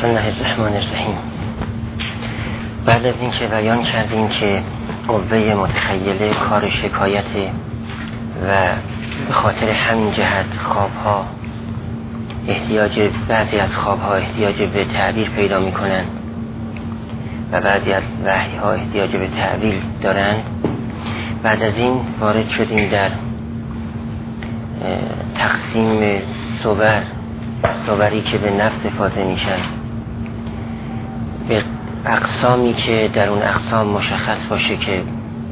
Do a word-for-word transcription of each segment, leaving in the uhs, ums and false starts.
بسم الله الرحمن الرحیم. بعد از اینکه بیان کردیم که قوه متخیله کار شکایت و به خاطر همین جهت خوابها احتیاج بعضی از خوابها احتیاج به تعبیر پیدا میکنن و بعضی از وحیها احتیاج به تعبیر دارند، بعد از این وارد شدیم در تقسیم صور صوری که به نفس افاضه میشن به اقسامی که در اون اقسام مشخص باشه که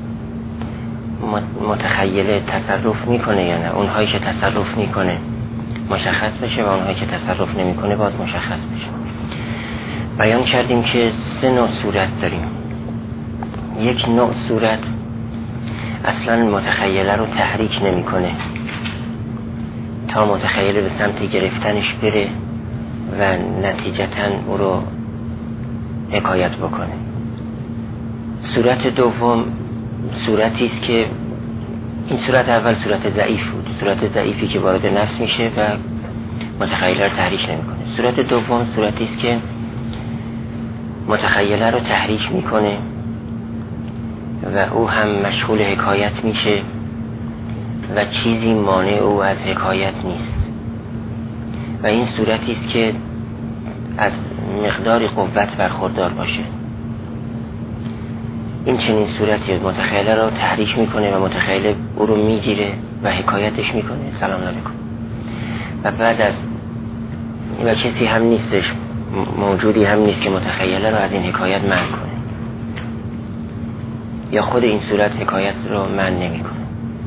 متخیله تصرف میکنه یا نه، اونهایی که تصرف میکنه مشخص بشه و اونهایی که تصرف نمیکنه باز مشخص بشه. بیان کردیم که سه نوع صورت داریم. یک نوع صورت اصلا متخیله رو تحریک نمیکنه تا متخیله به سمت گرفتنش بره و نتیجتاً او رو حکایت بکنه. صورت دوم صورتی است که این صورت اول صورت ضعیف بود، صورت ضعیفی که وارد نفس میشه و متخیله رو تحریک نمیکنه. صورت دوم صورتی است که متخیله رو تحریک میکنه و او هم مشغول حکایت میشه و چیزی مانع او از حکایت نیست و این صورتی است که از مقدار قوت برخوردار باشه. این چنین صورتی متخیله رو تحریک میکنه و متخیله او رو میگیره و حکایتش میکنه. سلام علیکم. و بعد از و کسی هم نیستش، موجودی هم نیست که متخیله رو از این حکایت منع کنه یا خود این صورت حکایت رو منع نمیکنه.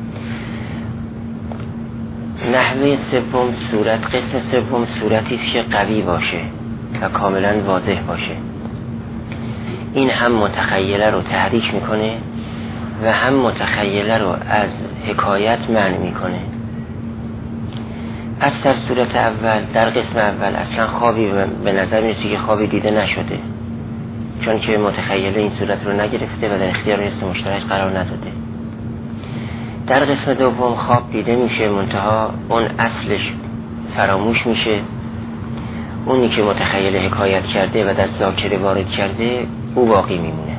نحوه سوم صورت قسم سوم صورتی است که قوی باشه و کاملا واضح باشه. این هم متخیله رو تحریک میکنه و هم متخیله رو از حکایت منع میکنه. از در صورت اول در قسم اول اصلا خوابی به نظر میرسه که خوابی دیده نشده، چون که متخیله این صورت رو نگرفته و در اختیار حس مشترک قرار نداده. در قسم دوم خواب دیده میشه، منتها اون اصلش فراموش میشه، اونی که متخیله حکایت کرده و در ذاکره وارد کرده او باقی میمونه.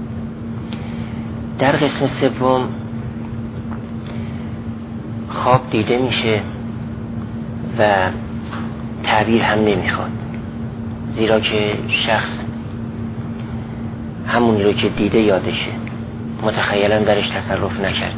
در قسم سوم خواب دیده میشه و تعبیر هم نمیخواد، زیرا که شخص همونی رو که دیده یادشه، متخیلا درش تصرف نکرده.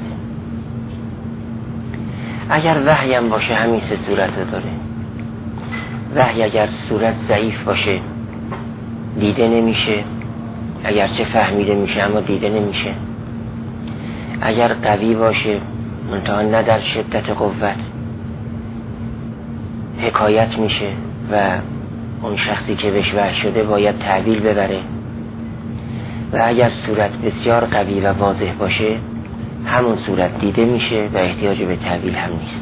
اگر وحی هم باشه همین سه صورت داره. وحی اگر صورت ضعیف باشه دیده نمیشه، اگرچه فهمیده میشه اما دیده نمیشه. اگر قوی باشه منتها نه در شدت قوت حکایت میشه و اون شخصی که بهش وحی شده باید تعبیر ببره. و اگر صورت بسیار قوی و واضح باشه همون صورت دیده میشه و احتیاج به تعبیر هم نیست.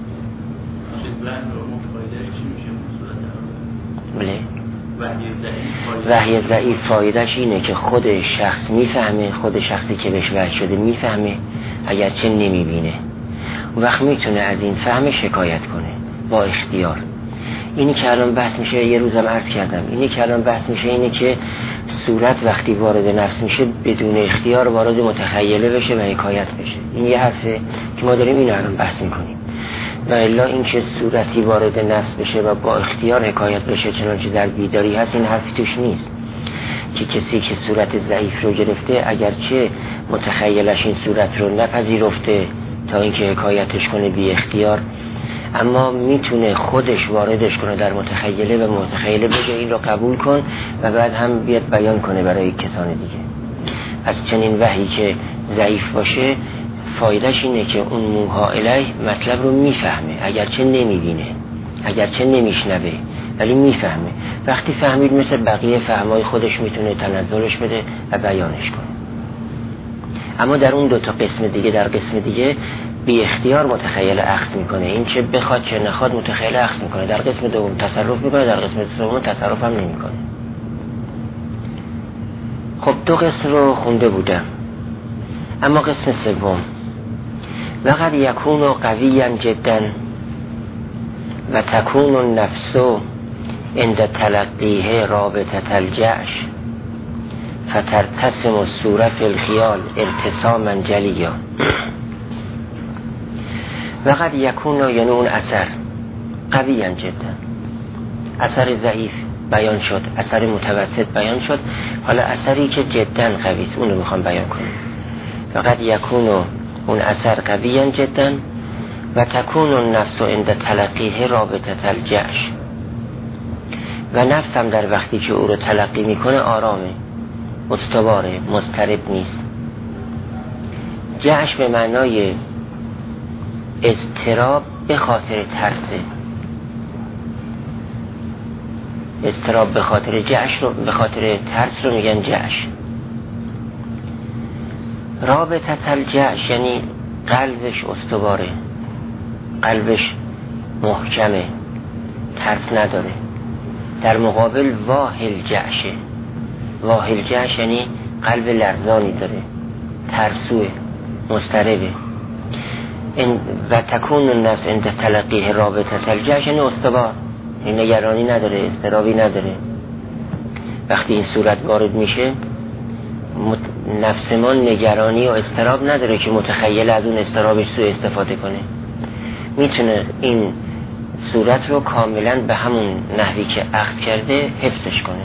بله. وحی ضعیف فایدهش اینه که خود شخص میفهمه، خود شخصی که بهش وحی شده میفهمه اگرچه نمیبینه. اون وقت میتونه از این فهمش حکایت کنه با اختیار. اینی که الان بحث میشه، یه روزم عرض کردم، اینی که الان بحث میشه اینه که صورت وقتی وارد نفس میشه بدون اختیار وارد متخیله بشه و حکایت بشه. این یه حرفه که ما داریم اینو الان بحث میکنیم. و الا این که صورتی وارد نفس بشه و با اختیار حکایت بشه چنانچه در بیداری هست، این حرفی توش نیست. که کسی که صورت ضعیف رو گرفته اگرچه متخیلش این صورت رو نپذیرفته تا اینکه حکایتش کنه بی اختیار، اما میتونه خودش واردش کنه در متخیله و متخیله بگه این رو قبول کن و بعد هم بیاد بیان کنه برای کسان دیگه. از چنین وحی که ضعیف باشه فایدهش اینه که اون موها الیه مطلب رو میفهمه، اگرچه نمیبینه، اگرچه نمیشنوه، ولی میفهمه. وقتی فهمید مثل بقیه فهمای خودش میتونه تنظرش بده و بیانش کنه. اما در اون دوتا قسم دیگه، در قسم دیگه بی اختیار متخیل اخذ میکنه، این چه بخواد چه نخواد متخیل اخذ میکنه. در قسم دوم تصرف میکنه، در قسم سوم تصرف هم نمیکنه. خب دو قسم رو خونده بودم، اما قسم سوم وقد یکون قویا جدا و تکون النفس عند تلقیه رابطه الجعش فترتسم الصورة فی الخیال ارتساما جلیا. و قد یکون، یعنی اون اثر قویا جدا، اثر ضعیف بیان شد، اثر متوسط بیان شد، حالا اثری که جدا قوی است اون رو میخوام بیان کنم. و قد یکون، اون اثر قویا جدا و تکون النفس عند تلقیه رابطه الجعش، و نفس هم در وقتی که او رو تلقی میکنه آرامه، استواره، مضطرب نیست. جعش به معنای اضطراب به خاطر ترسه، اضطراب به خاطر جعش رو، به خاطر ترس رو میگن جعش. رابطه الجعش یعنی قلبش استواره، قلبش محکمه، ترس نداره. در مقابل واهل جعشه، واهل جعش یعنی قلب لرزانی داره، ترسوه، مضطربه. و تکون النفس عند تلقیه رابطه الجعش یعنی استوار، یعنی نگرانی نداره، اضطرابی نداره. وقتی این صورت وارد میشه نفس ما نگرانی و اضطراب نداره که متخیل از اون اضطرابش سوء استفاده کنه، میتونه این صورت رو کاملا به همون نحوی که اخذ کرده حفظش کنه.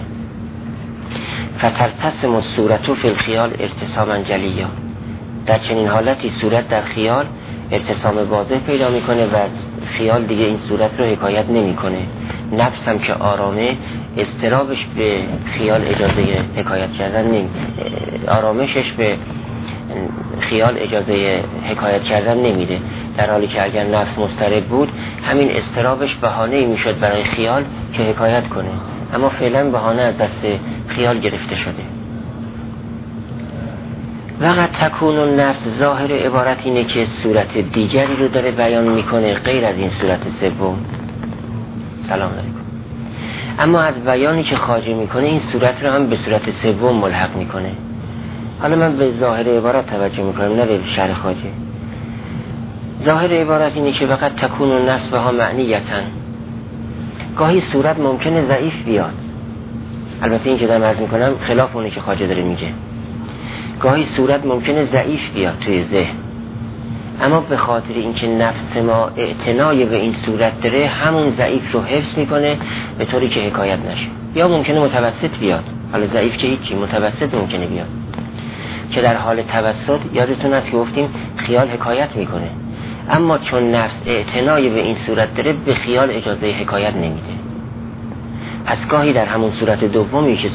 فترتسم الصورة فی الخیال ارتساما جلیا، در چنین حالتی صورت در خیال ارتسام واضح پیدا میکنه و خیال دیگه این صورت رو حکایت نمیکنه. نفس هم که آرامه، اضطرابش به خیال اجازه حکایت کردن نمی آرامشش به خیال اجازه حکایت کردن نمیده، در حالی که اگر نفس مضطرب بود همین اضطرابش بهانه‌ای میشد برای خیال که حکایت کنه، اما فعلا بهانه از دست خیال گرفته شده. وقت تکون النفس، ظاهر عبارت اینه که صورت دیگری رو داره بیان میکنه غیر از این صورت سوم. سلام علیکم. اما از بیانی که خواجه میکنه این صورت رو هم به صورت سوم ملحق میکنه. حالا من به ظاهر عبارت توجه میکنم نه به شرح خواجه. ظاهر عبارت اینه که وقت تکون النفس بها معنیتن، گاهی صورت ممکنه ضعیف بیاد، البته این که دارم عرض میکنم خلاف اونه که خواجه داره میگه. گاهی صورت ممکنه ضعیف بیاد توی ذهن، اما به خاطر اینکه نفس ما اعتنای به این صورت داره همون ضعیف رو حفظ میکنه به طوری که حکایت نشه. یا ممکنه متوسط بیاد، حالا ضعیف که هیچی، متوسط ممکنه بیاد که در حال توسط یادتون هست که گفتیم خیال حکایت میکنه، اما چون نفس اعتنای به این صورت داره به خیال اجازه حکایت نمیده. پس گاهی در همون صورت دومی که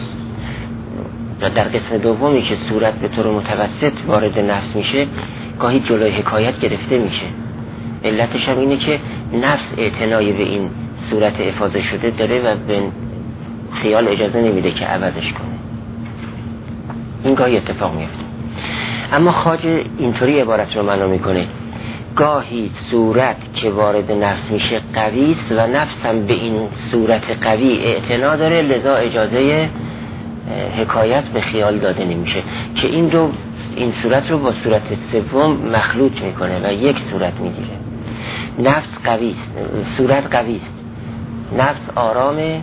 در قسم دومی که صورت به طور متوسط وارد نفس میشه گاهی جلوی حکایت گرفته میشه. علتش هم اینه که نفس اعتنای به این صورت افاضه شده داره و به خیال اجازه نمیده که عوضش کنه. این گاهی اتفاق میفته. اما خواجه اینطوری عبارت رو معنا میکنه گاهی صورت که وارد نفس میشه قوی است و نفس هم به این صورت قوی اعتنا داره، لذا اجازه حکایت به خیال داده نمیشه که این رو این صورت رو با صورت سوم مخلوط میکنه و یک صورت میگیره. نفس قوی است، صورت قوی است، نفس آرامه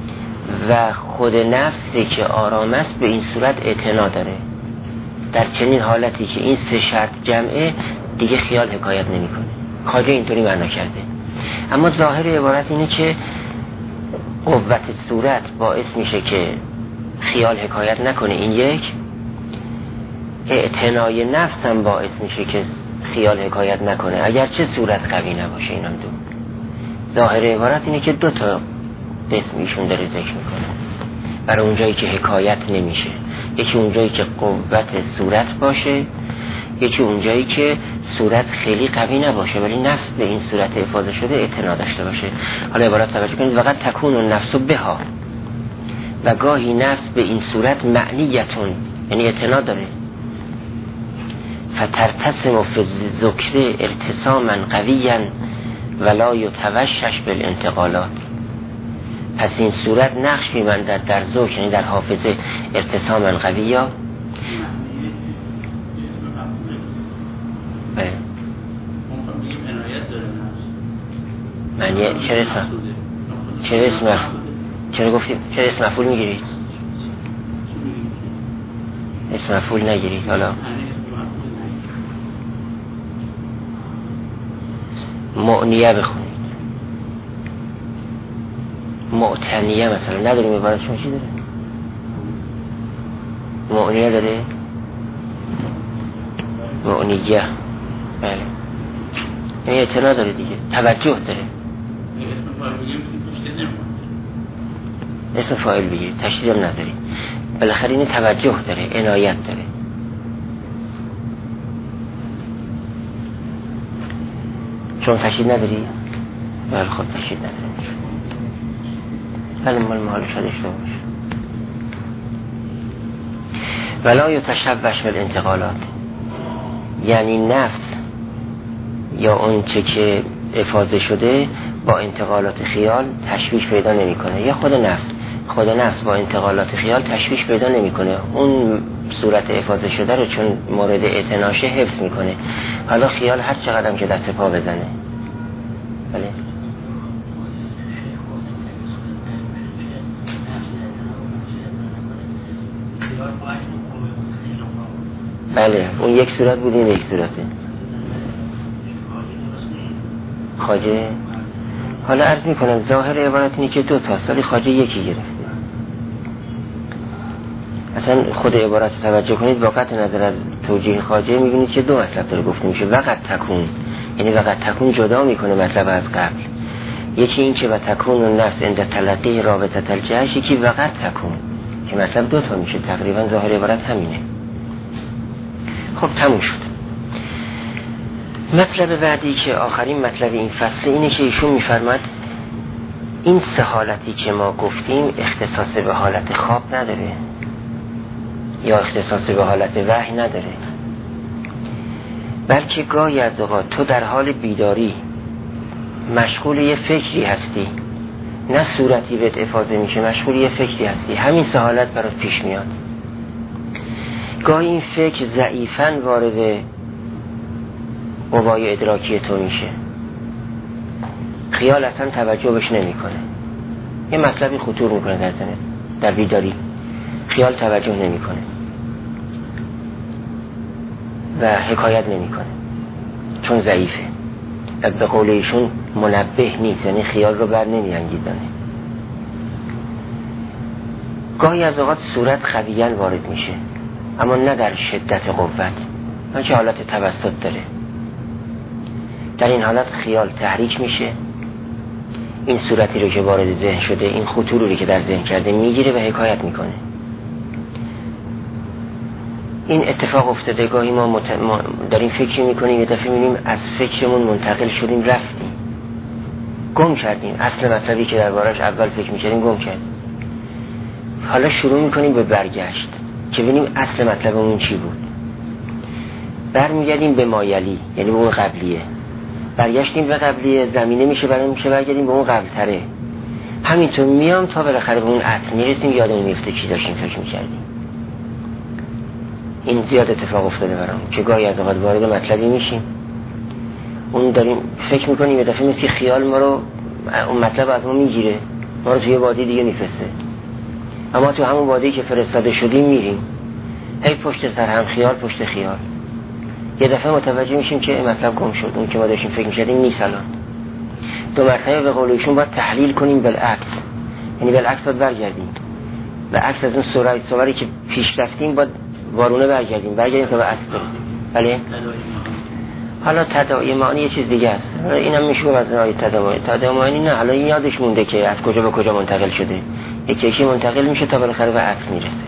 و خود نفسی که آرام است به این صورت اعتنا داره. در چنین حالتی که این سه شرط جمعه دیگه خیال حکایت نمیکنه. خواجه اینطوری معنا کرده. اما ظاهر عبارت اینه که قوت صورت باعث میشه که خیال حکایت نکنه، این یک. اعتنای نفس هم باعث میشه که خیال حکایت نکنه اگرچه صورت قوی نباشه. این هم دو ظاهر عبارت اینه که دو تا قسم ایشون داره ذکر میکنه برای اونجایی که حکایت نمیشه. یکی اونجایی که قوت صورت باشه، یکی اونجایی که صورت خیلی قوی نباشه ولی نفس به این صورت افاضه شده اعتنا داشته باشه. حالا عبارت توجه کنید وقت تکون النفس بها، و گاهی نفس به این صورت معنیتون یعنی اعتنا داره. فترتسم فی الذکر ارتساما قویا ولا یتوشش بالانتقالات. پس این صورت نقش می‌بندد در ذکر یعنی در حافظه ارتساما قویا. معنی چه اسم چه اسم چرا گفتیم؟ چرا اسم مفعول میگیرید؟ اسم مفعول نگیرید. حالا معنیه بخونید. معتنیه مثلا نداریم عبارتشون چی داره؟ معنیه داره؟ معنیه بله این اطلاع داره دیگه، توجه داره. اسم فاعل بگیرید تشدید هم ندارید، بالاخره این توجه داره، عنایت داره. چون تشدید نداری؟ بله خود تشدید نداری، بله مال محال شده اشتباه باشه. ولا یتشوش بالانتقالات، یعنی نفس یا اون چه که افاضه شده با انتقالات خیال تشویش پیدا نمیکنه، یا خود نفس خود نفس با انتقالات خیال تشویش پیدا نمیکنه، اون صورت افاضه شده رو چون مورد اعتناشه حفظ میکنه. حالا خیال هر چقدر که دست پا بزنه. بله بله اون یک صورت بود، این یک صورته خواجه. حالا عرض میکنم ظاهر عبارت اینه که دو تاست ولی خواجه یکی گرفته. اصلا خود عبارت توجه کنید با قطع نظر از توجیه خواجه میبینید که دو مطلب داره گفته میشه. وقت تکون یعنی وقت تکون جدا میکنه مطلب از قبل. یکی این که و تکون و نفس عند تلقی رابطه الجهش، یکی وقت تکون که مطلب دو تا میشه. تقریبا ظاهر عبارت همینه. خب تموم شد. مطلب بعدی که آخرین مطلب این فصل اینه که ایشون میفرماد این سه حالتی که ما گفتیم اختصاص به حالت خواب نداره یا اختصاص به حالت وحی نداره، بلکه گاهی از اوقات تو در حال بیداری مشغول یه فکری هستی، نه صورتی بهت افاضه میشه، مشغول یه فکری هستی، همین سه حالت برات پیش میاد. گاهی این فکر ضعیفاً وارد قوای ادراکی تو میشه، خیال اصلا توجه بهش نمیکنه، یه مطلبی خطور میکنه در ذهنت در بیداری، خیال توجه نمیکنه و حکایت نمیکنه چون ضعیفه. به قول ایشون منبه نیست، یعنی خیال رو بر نمیانگیزنه. گاهی از اوقات صورت خفیاً وارد میشه اما نه در شدت قوت، نه که حالت توسط داره. در این حالت خیال تحریک میشه، این صورتی رو که وارد ذهن شده، این خطوری رو که در ذهن کرده میگیره و حکایت میکنه. این اتفاق افتاده. گاهی ما, مت... ما داریم فکر میکنیم، یه دفعه میبینیم از فکرمون منتقل شدیم، رفتیم گم کردیم اصل مطلبی که دربارش اول فکر میکردیم گم کردیم. حالا شروع میکنیم به برگشت که ببینیم اصل مطلبمون چی بود. برمیگردیم به مایلی، یعنی به اون قبلیه. برگشتیم به قبلیه، زمینه میشه برای میشه برگردیم به اون قبلتره. همینطور میام تا بالاخره به اون اصل میرسیم، یادمون میفته چی داشتیم فکر میکردیم. این زیاد اتفاق افتاده برام که گاهی از اوقات وارد مطلبی میشیم، اون داریم فکر میکنیم، یه دفعه مثل خیال ما رو اون مطلب از ما میگیره، ما رو توی وادی دیگه میفرسته. اما تو همون وادی که فرستاده شدیم میریم، هی پشت سر هم خیال پشت خیال. یه دفعه متوجه میشیم که این مطلب گم شد، اون که ما داشتیم فکر میکردیم نیست. الان دو مرتبه به قول ایشون باید تحلیل کنیم بالعکس، یعنی بالعکس باید برگردیم به عکس از اون سوره سوری که پیش رفتیم، باید وارونه برگردیم برگردیم که به اصل برسیم. بله حالا تداعی معنی یه چیز دیگه است، اینم میشه از نوع تداعی تداعی معنی نه. حالا این یادش مونده که از کجا به کجا منتقل شده، یکی یکی منتقل میشه تا بالاخره به اصل میرسه.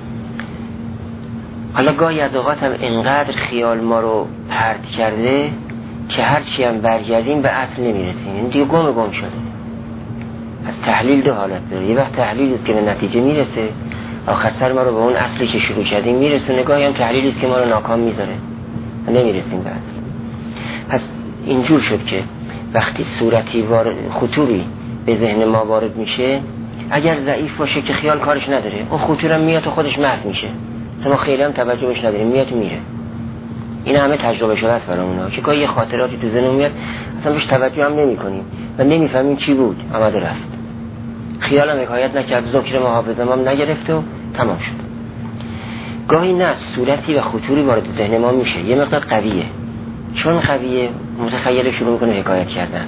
حالا گاهی از اوقات هم اینقدر خیال ما رو پرت کرده که هرچی هم برگردیم به اصل نمیرسیم، این دیگه گم گم شده. از تحلیل دو حالت داره، یه وقت تحلیل است که به نتیجه میرسه، آخر سر ما رو به اون اصلی که شروع کردیم میرسونه. گاهی هم تحلیلی است که ما رو ناکام میذاره، نمیرسیم به اصل. پس اینجور شد که وقتی صورتی وارد خطوری به ذهن ما وارد میشه، اگر ضعیف باشه که خیال کارش نداره، اون خطور هم میاد و خودش محو میشه، ما خیلی هم توجه بهش نداریم، میاد و میره. این همه تجربه شده است برامون که گاهی خاطراتی تو ذهنمون میاد اصلا بهش توجه هم نمی‌کنیم و نمی‌فهمیم چی بود، آمده رفت. خیالم حکایت نکرد، ذکر ما حافظه ما نگرفت و تمام شد. گاهی نه، صورتی و خطوری وارد ذهن ما میشه، یه مقدار قویه، چون قویه متخیل شروع میکنه حکایت کردن.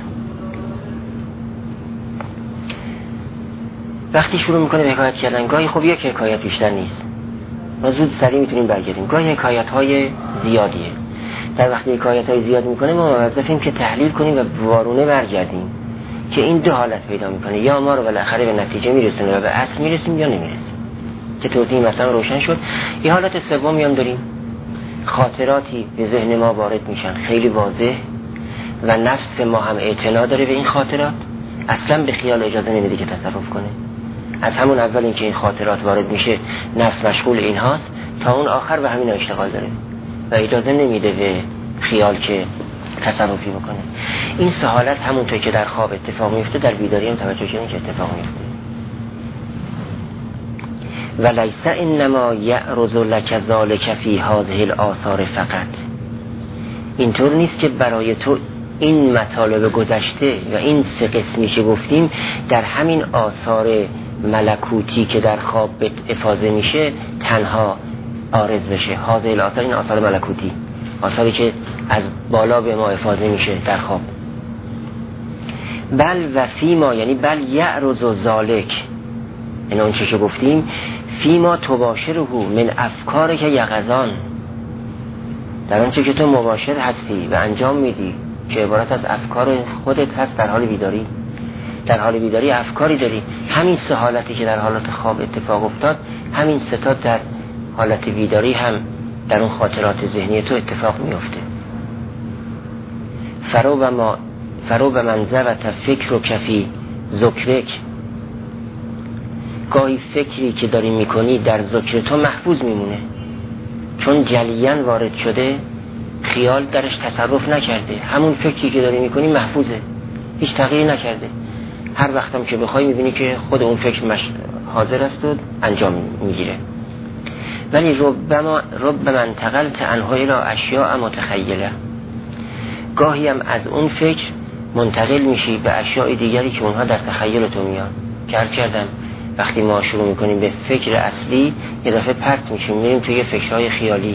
وقتی شروع میکنه به حکایت کردن، گاهی خب یک حکایت بیشتر نیست، ما زود سریع میتونیم برگردیم. گاهی حکایت های زیادیه. در وقتی حکایت های زیاد میکنه ما موظفیم که تحلیل کنیم و وارونه برگردیم که این دو حالت پیدا میکنه، یا ما رو بالاخره به نتیجه میرسونه و به اصل میرسیم یا نمیرسیم، که توضیح مثلا روشن شد. یه حالت سومی هم داریم، خاطراتی به ذهن ما وارد میشن خیلی واضح و نفس ما هم اعتنا داره به این خاطرات، اصلا به خیال اجازه نمیده که تصرف کنه. از همون اول اینکه این خاطرات وارد میشه نفس مشغول این هاست تا اون آخر به همین اشتغال داره و اجازه نمیده به خیال که تصرفی بکنه. این سه حالت همونطور که در خواب اتفاق میفته در بیداری هم توجه کنید که اتفاق میفته. ولیس انما یعرض لک ذلک فی هذه الاثار فقط. اینطور نیست که برای تو این مطالب گذشته و این سه قسمی که گفتیم در همین آثار ملکوتی که در خواب افاضه میشه تنها عارض بشه. هذه الاثار، این آثار ملکوتی، آثاری که از بالا به ما افاضه میشه در خواب. بل و فیما، یعنی بل یعرض ذلک، این اون چه که گفتیم، فیما تباشره من افکار که یقظان، در آنچه که تو مباشر هستی و انجام میدی که عبارت از افکار خودت هست در حال بیداری. در حال بیداری افکاری داری، همین سه حالتی که در حالت خواب اتفاق افتاد، همین سه تا در حالت بیداری هم در اون خاطرات ذهنی تو اتفاق میفته. فرو و ما فرو به منزه و فکر و کفی ذکرک، گاهی فکری که داری میکنی در ذکر تو محفوظ میمونه، چون جلیاً وارد شده، خیال درش تصرف نکرده، همون فکری که داری میکنی محفوظه، هیچ تغییری نکرده. هر وقتم که بخوای میبینی که خود اون فکر مش... حاضر است و انجام میگیره. ولی ربما ربما انتقلت عنه الی اشیاء متخیله، گاهی هم از اون فکر منتقل میشی به اشیاء دیگری که اونها در تخیل تو میان. کار کردم وقتی ما شروع میکنیم به فکر اصلی، یه دفعه پرت میشیم میریم توی فکرهای خیالی.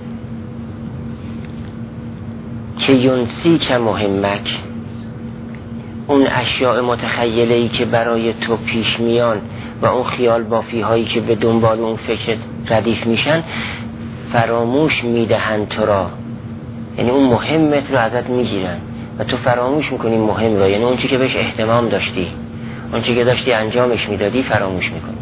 که ینسی که مهمک، اون اشیاء متخیله‌ای که برای تو پیش میان و اون خیال بافی هایی که به دنبال اون فکر ردیف میشن فراموش میدهن تو را، یعنی اون مهمت رو ازت میگیرن و تو فراموش میکنی مهم رو، یعنی اون چی که بهش اهتمام داشتی، اون چی که داشتی انجامش میدادی فراموش میکنی.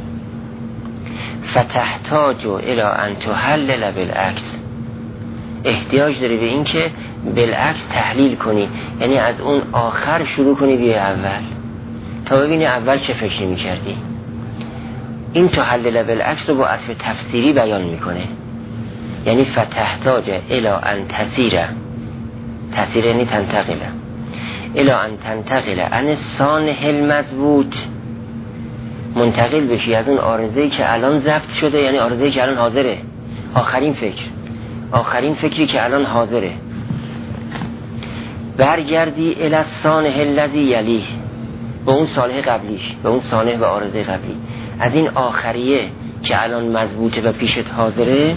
فتحتاج الی ان تحلل بالعکس، احتیاج داری به این که بالعکس تحلیل کنی، یعنی از اون آخر شروع کنی بیای اول تا ببینی اول چه فکری میکردی. این تحلل بالعکس رو با عطف تفسیری بیان میکنه، یعنی فتحتاج الی ان تسیره، تسیره یعنی تنتقله، الی ان تنتقله ان سانح المضبوط، منتقل بشی از اون عارضه‌ای که الان ضبط شده، یعنی عارضه‌ای که الان حاضره، آخرین فکر، آخرین فکری که الان حاضره، برگردی الی الصانح الذی یلیه، به اون صالح قبلیش، به اون صانع و عارضه قبلی، از این آخریه که الان مضبوطه و پیشت حاضره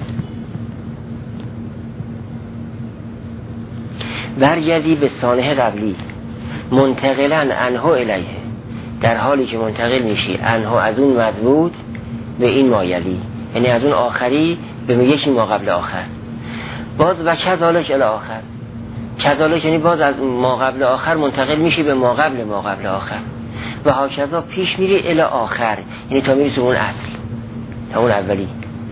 برگردی به صانع قبلی، منتقلا عنه الیه، در حالی که منتقل میشی عنه از اون مضبوط به این مایلی، یعنی از اون آخری به یکی ما قبل آخر، باز و کذالک الی آخر، کذالک یعنی باز از ما قبل آخر منتقل میشی به ما قبل ما قبل آخر و هاکذا پیش میری الی آخر، یعنی تا میرسی اون اصل، تا اون اولی.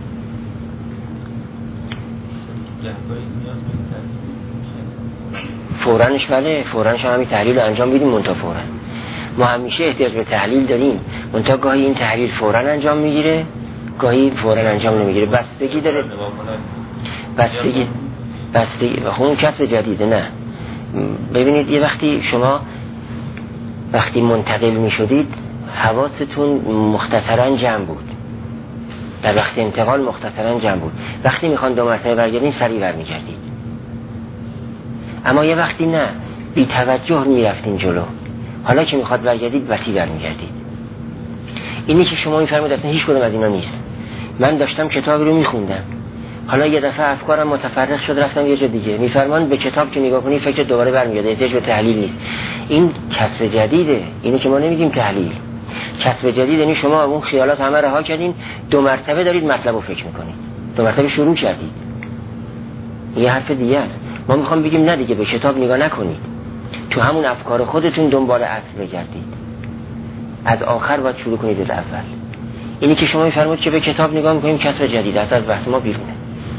فورانش بله، فورانش همین تحلیل رو انجام بیدیم منتها فورا. ما همیشه احتیاج به تحلیل داریم، منتها گاهی این تحلیل فورا انجام میگیره، گاهی فورا انجام نمیگیره، بستگی داره. بستگی بستگی خب اون کسب جدیده. نه ببینید یه وقتی شما وقتی منتقل میشدید حواستون مختصرا جمع بود، در وقت انتقال مختصرا جمع بود، وقتی میخوان دو مرتبه برگردین سریع برمیگردید. اما یه وقتی نه، بی توجه میرفتین جلو، حالا که میخواد برگردید وسیع برمیگردید. اینی که شما میفرمایید اصلا هیچ کدوم از اینا نیست. من داشتم کتابی رو میخوندم، حالا یه دفعه افکارم متفرق شد رفتم یه جا دیگه. میفرمان به کتاب که نگاه کنی فکر دوباره برمیگرده، احتیاج به تحلیل نیست. این کسب جدیده، اینو که ما نمیگیم تحلیل. کسب جدید یعنی شما اون خیالات همه رها کردین، دو مرتبه دارید مطلب رو فکر میکنید، دو مرتبه شروع کردید. یه حرف دیگه است. ما میخوام بگیم نه دیگه، به کتاب نگاه نکنید، تو همون افکار خودتون دنبال اصل بگردید، از آخر باید شروع کنید از اول. اینی که شما میفرمایید که به کتاب نگاه میکنیم کسب جدید است، از بحث ما بیرونه.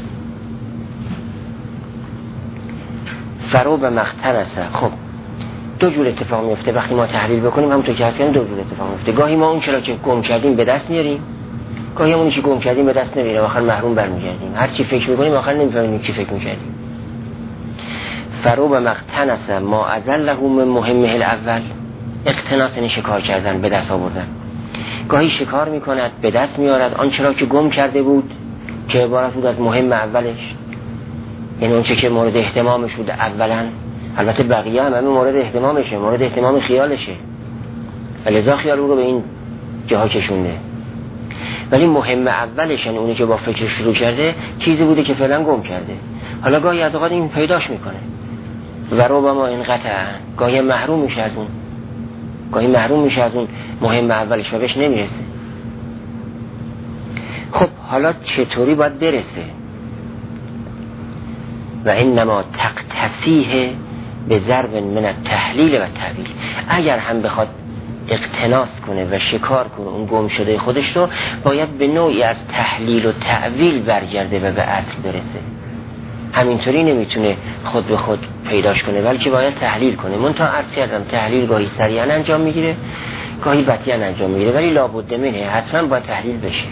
فرو به مخترسه. خب دو جور اتفاق میفته وقتی ما تحلیل بکنیم، همونطور که هستیم دو جور اتفاق میفته. گاهی ما اون چرا که گم کردیم به دست میاریم، گاهی همونی که گم کردیم به دست نمیاریم، آخر محروم برمیگردیم. هر چی فکر میکنیم آخر نمیفهمیم چی فکر میکردیم. فرو به مختنسه ما ازله من مهمه الاول. اقتناس یعنی شکار کردن، به دست آوردن. گاهی شکار میکند به دست میارد آن چرا که گم کرده بود، که عبارت بود از مهم اولش، یعنی اون چه که مورد اهتمامش بود اولا. البته بقیه هم همه مورد اهتمامشه، مورد اهتمام خیالشه، لذا خیال رو به این جاها کشونده. ولی مهم اولش، یعنی اونی که با فکر شروع کرده، چیزی بوده که فعلا گم کرده. حالا گاهی از اوقات این پیداش میکنه و ربما این قطعا گاهی محروم میشه از اون، گاهی محروم میشه از اون مهم اولش و بهش نمیرسه. خب حالا چطوری باید برسه؟ و انما تقتسیه به ضرب من التحلیل و التأویل. اگر هم بخواد اقتناس کنه و شکار کنه اون گم شده خودش رو، باید به نوعی از تحلیل و تأویل برگرده و به اصل برسه. همینطوری نمیتونه خود به خود پیداش کنه، بلکه باید تحلیل کنه. منتها عرض کردم تحلیل گاهی سریعا انجام میگیره، گاهی بطیئا انجام میگیره، ولی لابد منه، حتما باید تحلیل بشه.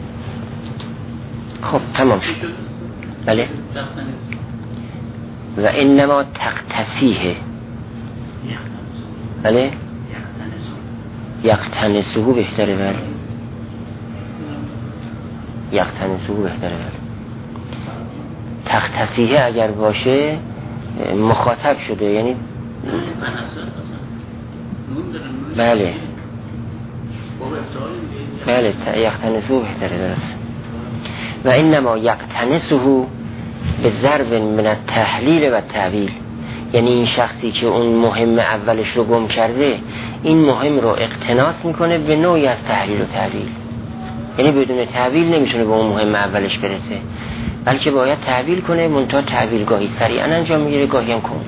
خب تمام شد. بله. و انما تقتسیه. بله. یقتنسوه بهتره. بله. یقتنسوه بهتره. بله. تقتسیه اگر باشه مخاطب شده، یعنی بله بله یقتنسوه بهتره. درست. و انما یقتنسوه به ضرب من التحلیل و التأویل. یعنی این شخصی که اون مهم اولش رو گم کرده، این مهم رو اقتناس میکنه به نوعی از تحلیل و تأویل. یعنی بدون تأویل نمیتونه به اون مهم اولش برسه، بلکه باید تأویل کنه. منتها تأویل گاهی سریعا انجام میگیره، گاهی هم کن.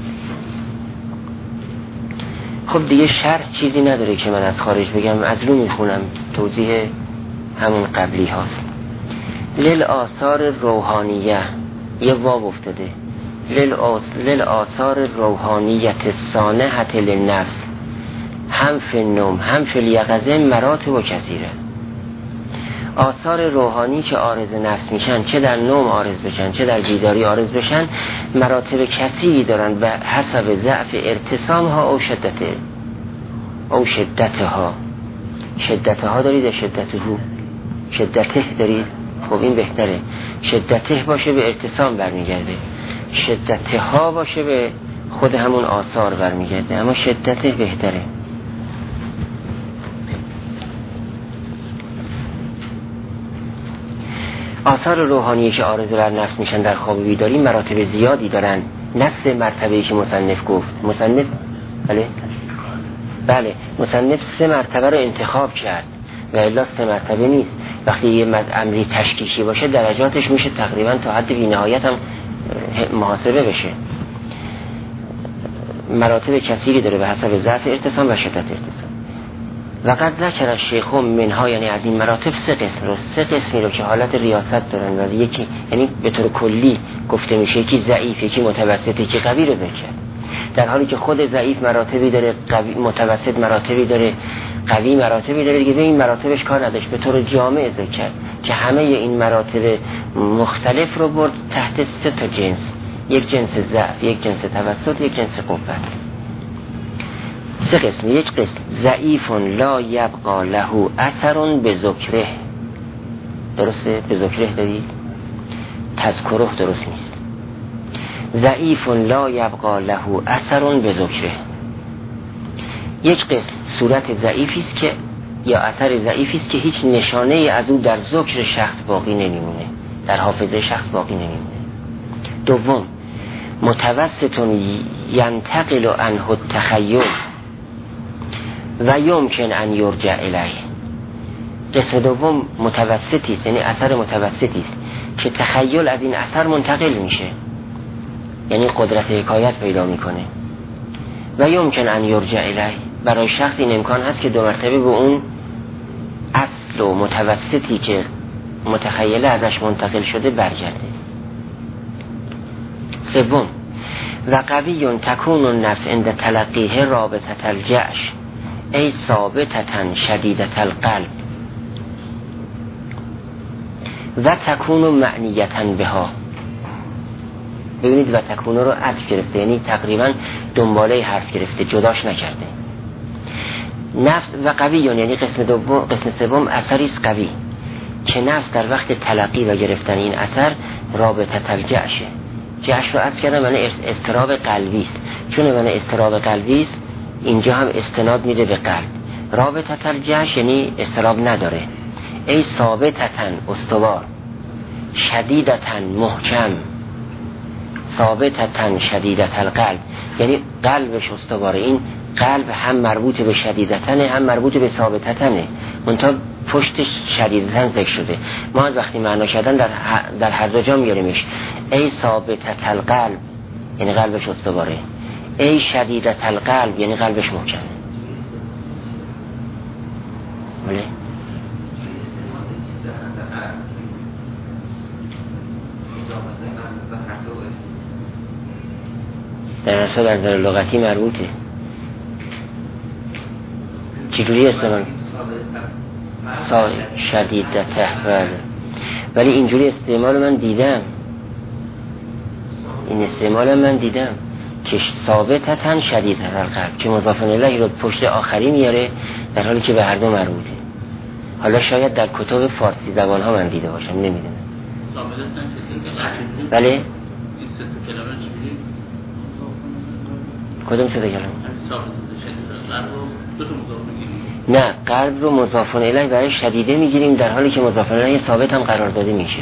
خب دیگه شرح چیزی نداره که من از خارج بگم، از رو میخونم، توضیح همون قبلی هاست. لیل آثار روحانیه، یه واو افتاده، لیل آثار روحانیت صانعت للنفس هم فی النوم هم فی الیقظه مراتب و کثیره. آثار روحانی که عارض نفس میشن، چه در نوم عارض بشن چه در بیداری عارض بشن، مراتب کثیری دارن به حسب ضعف ارتسامها او شدته او شدتها. شدتها دارید یا شدته؟ شدته دارید؟ خب این بهتره. شدته باشه به ارتسام برمیگرده، شدتها باشه به خود همون آثار برمیگرده، اما شدته بهتره. آثار روحانی که عارض بر نفس میشن در خواب بیداری مراتب زیادی دارن، نه سه مرتبه‌ای که مصنف گفت. مصنف بله بله مصنف سه مرتبه رو انتخاب کرد و الا سه مرتبه نیست. وقتی یه امری تشکیشی باشه درجاتش میشه تقریبا تا حد بی‌نهایت هم محاسبه بشه. مراتب کثیری داره به حسب ضعف ارتسام و شدت ارتسام. و قد ذکر الشیخ منها، یعنی از این مراتب سه قسم رو سه قسمی رو که حالت ریاست دارن و یکی یعنی به طور کلی گفته میشه یکی ضعیف، یکی متوسط، یکی قوی رو ذکر. در حالی که خود ضعیف مراتبی داره، قوی متوسط مراتبی داره، قوی مراتبی داره دیگه. به این مراتبش کار نداشت، به طور جامع ذکر که همه این مراتب مختلف رو برد تحت سه تا جنس: یک جنس ضعف، یک جنس توسط، یک جنس قوت. سه قسم. یک قسم ضعیف لا یبقا له اثر به ذکره. درسته؟ به ذکره دارید؟ تذکره درست نیست. ضعیف لا یبقا له اثر به ذکره. یک قسم صورت ضعیفی است که یا اثر ضعیفی است که هیچ نشانه ای از او در ذکر شخص باقی نمیمونه، در حافظه شخص باقی نمیمونه. دوم، متوسط ینتقل عنه التخیل و یمکن ان یرجع الیه. قسم دوم متوسطی است، یعنی اثر متوسطی است که تخیل از این اثر منتقل میشه، یعنی قدرت حکایت پیدا میکنه. و یمکن ان یرجع الیه، برای شخص این امکان هست که دو مرتبه به اون اصل و متوسطی که متخیله ازش منتقل شده برگرده. سوم، و قوی تکون النفس عند تلقیه رابطه الجأش ای ثابتة شدیدة القلب و تکون معنیة بها. ببینید و تکون رو عطف گرفته، یعنی تقریبا دنباله حرف گرفته، جداش نکرده. نفس و قوی یعنی قسم دوم، قسم سوم اثری است قوی که نفس در وقت تلقی و گرفتن این اثر رابطه الجأشه. جأش رو عطف کردم یعنی اضطراب قلبی است، چون من اضطراب قلبی است اینجا هم استناد میده به قلب. رابطه الجأش یعنی اضطراب نداره. ای ثابتتن استوار، شدیدتن محکم، ثابتتن شدیدت القلب یعنی قلبش استواره. این قلب هم مربوط به شدیدتنه هم مربوط به ثابتتنه، منتها پشتش شدیدتن ذکر شده. ما از وقتی معنا کردن در, در هر دو جا میاریمش. ای ثابتت القلب یعنی قلبش استواره، ای شدیدت القلب یعنی قلبش محکمه. بله در اصل در نظر لغتی مربوطه. چجوری استعمال شدیدت تحفظ، ولی اینجوری استعمال من دیدم، این استعمال من دیدم که ثابتتن شدیدت القلب که مضاف الیه رو پشت آخری میاره در حالی که به هر دو مربوطه. حالا شاید در کتب فارسی زبان ها من دیده باشم، نمیدونم. بله کدوم سه کلمه؟ نه، قلب رو مضاف الیه برای شدیده میگیریم در حالی که مضاف الیه ثابت هم قرار داده میشه.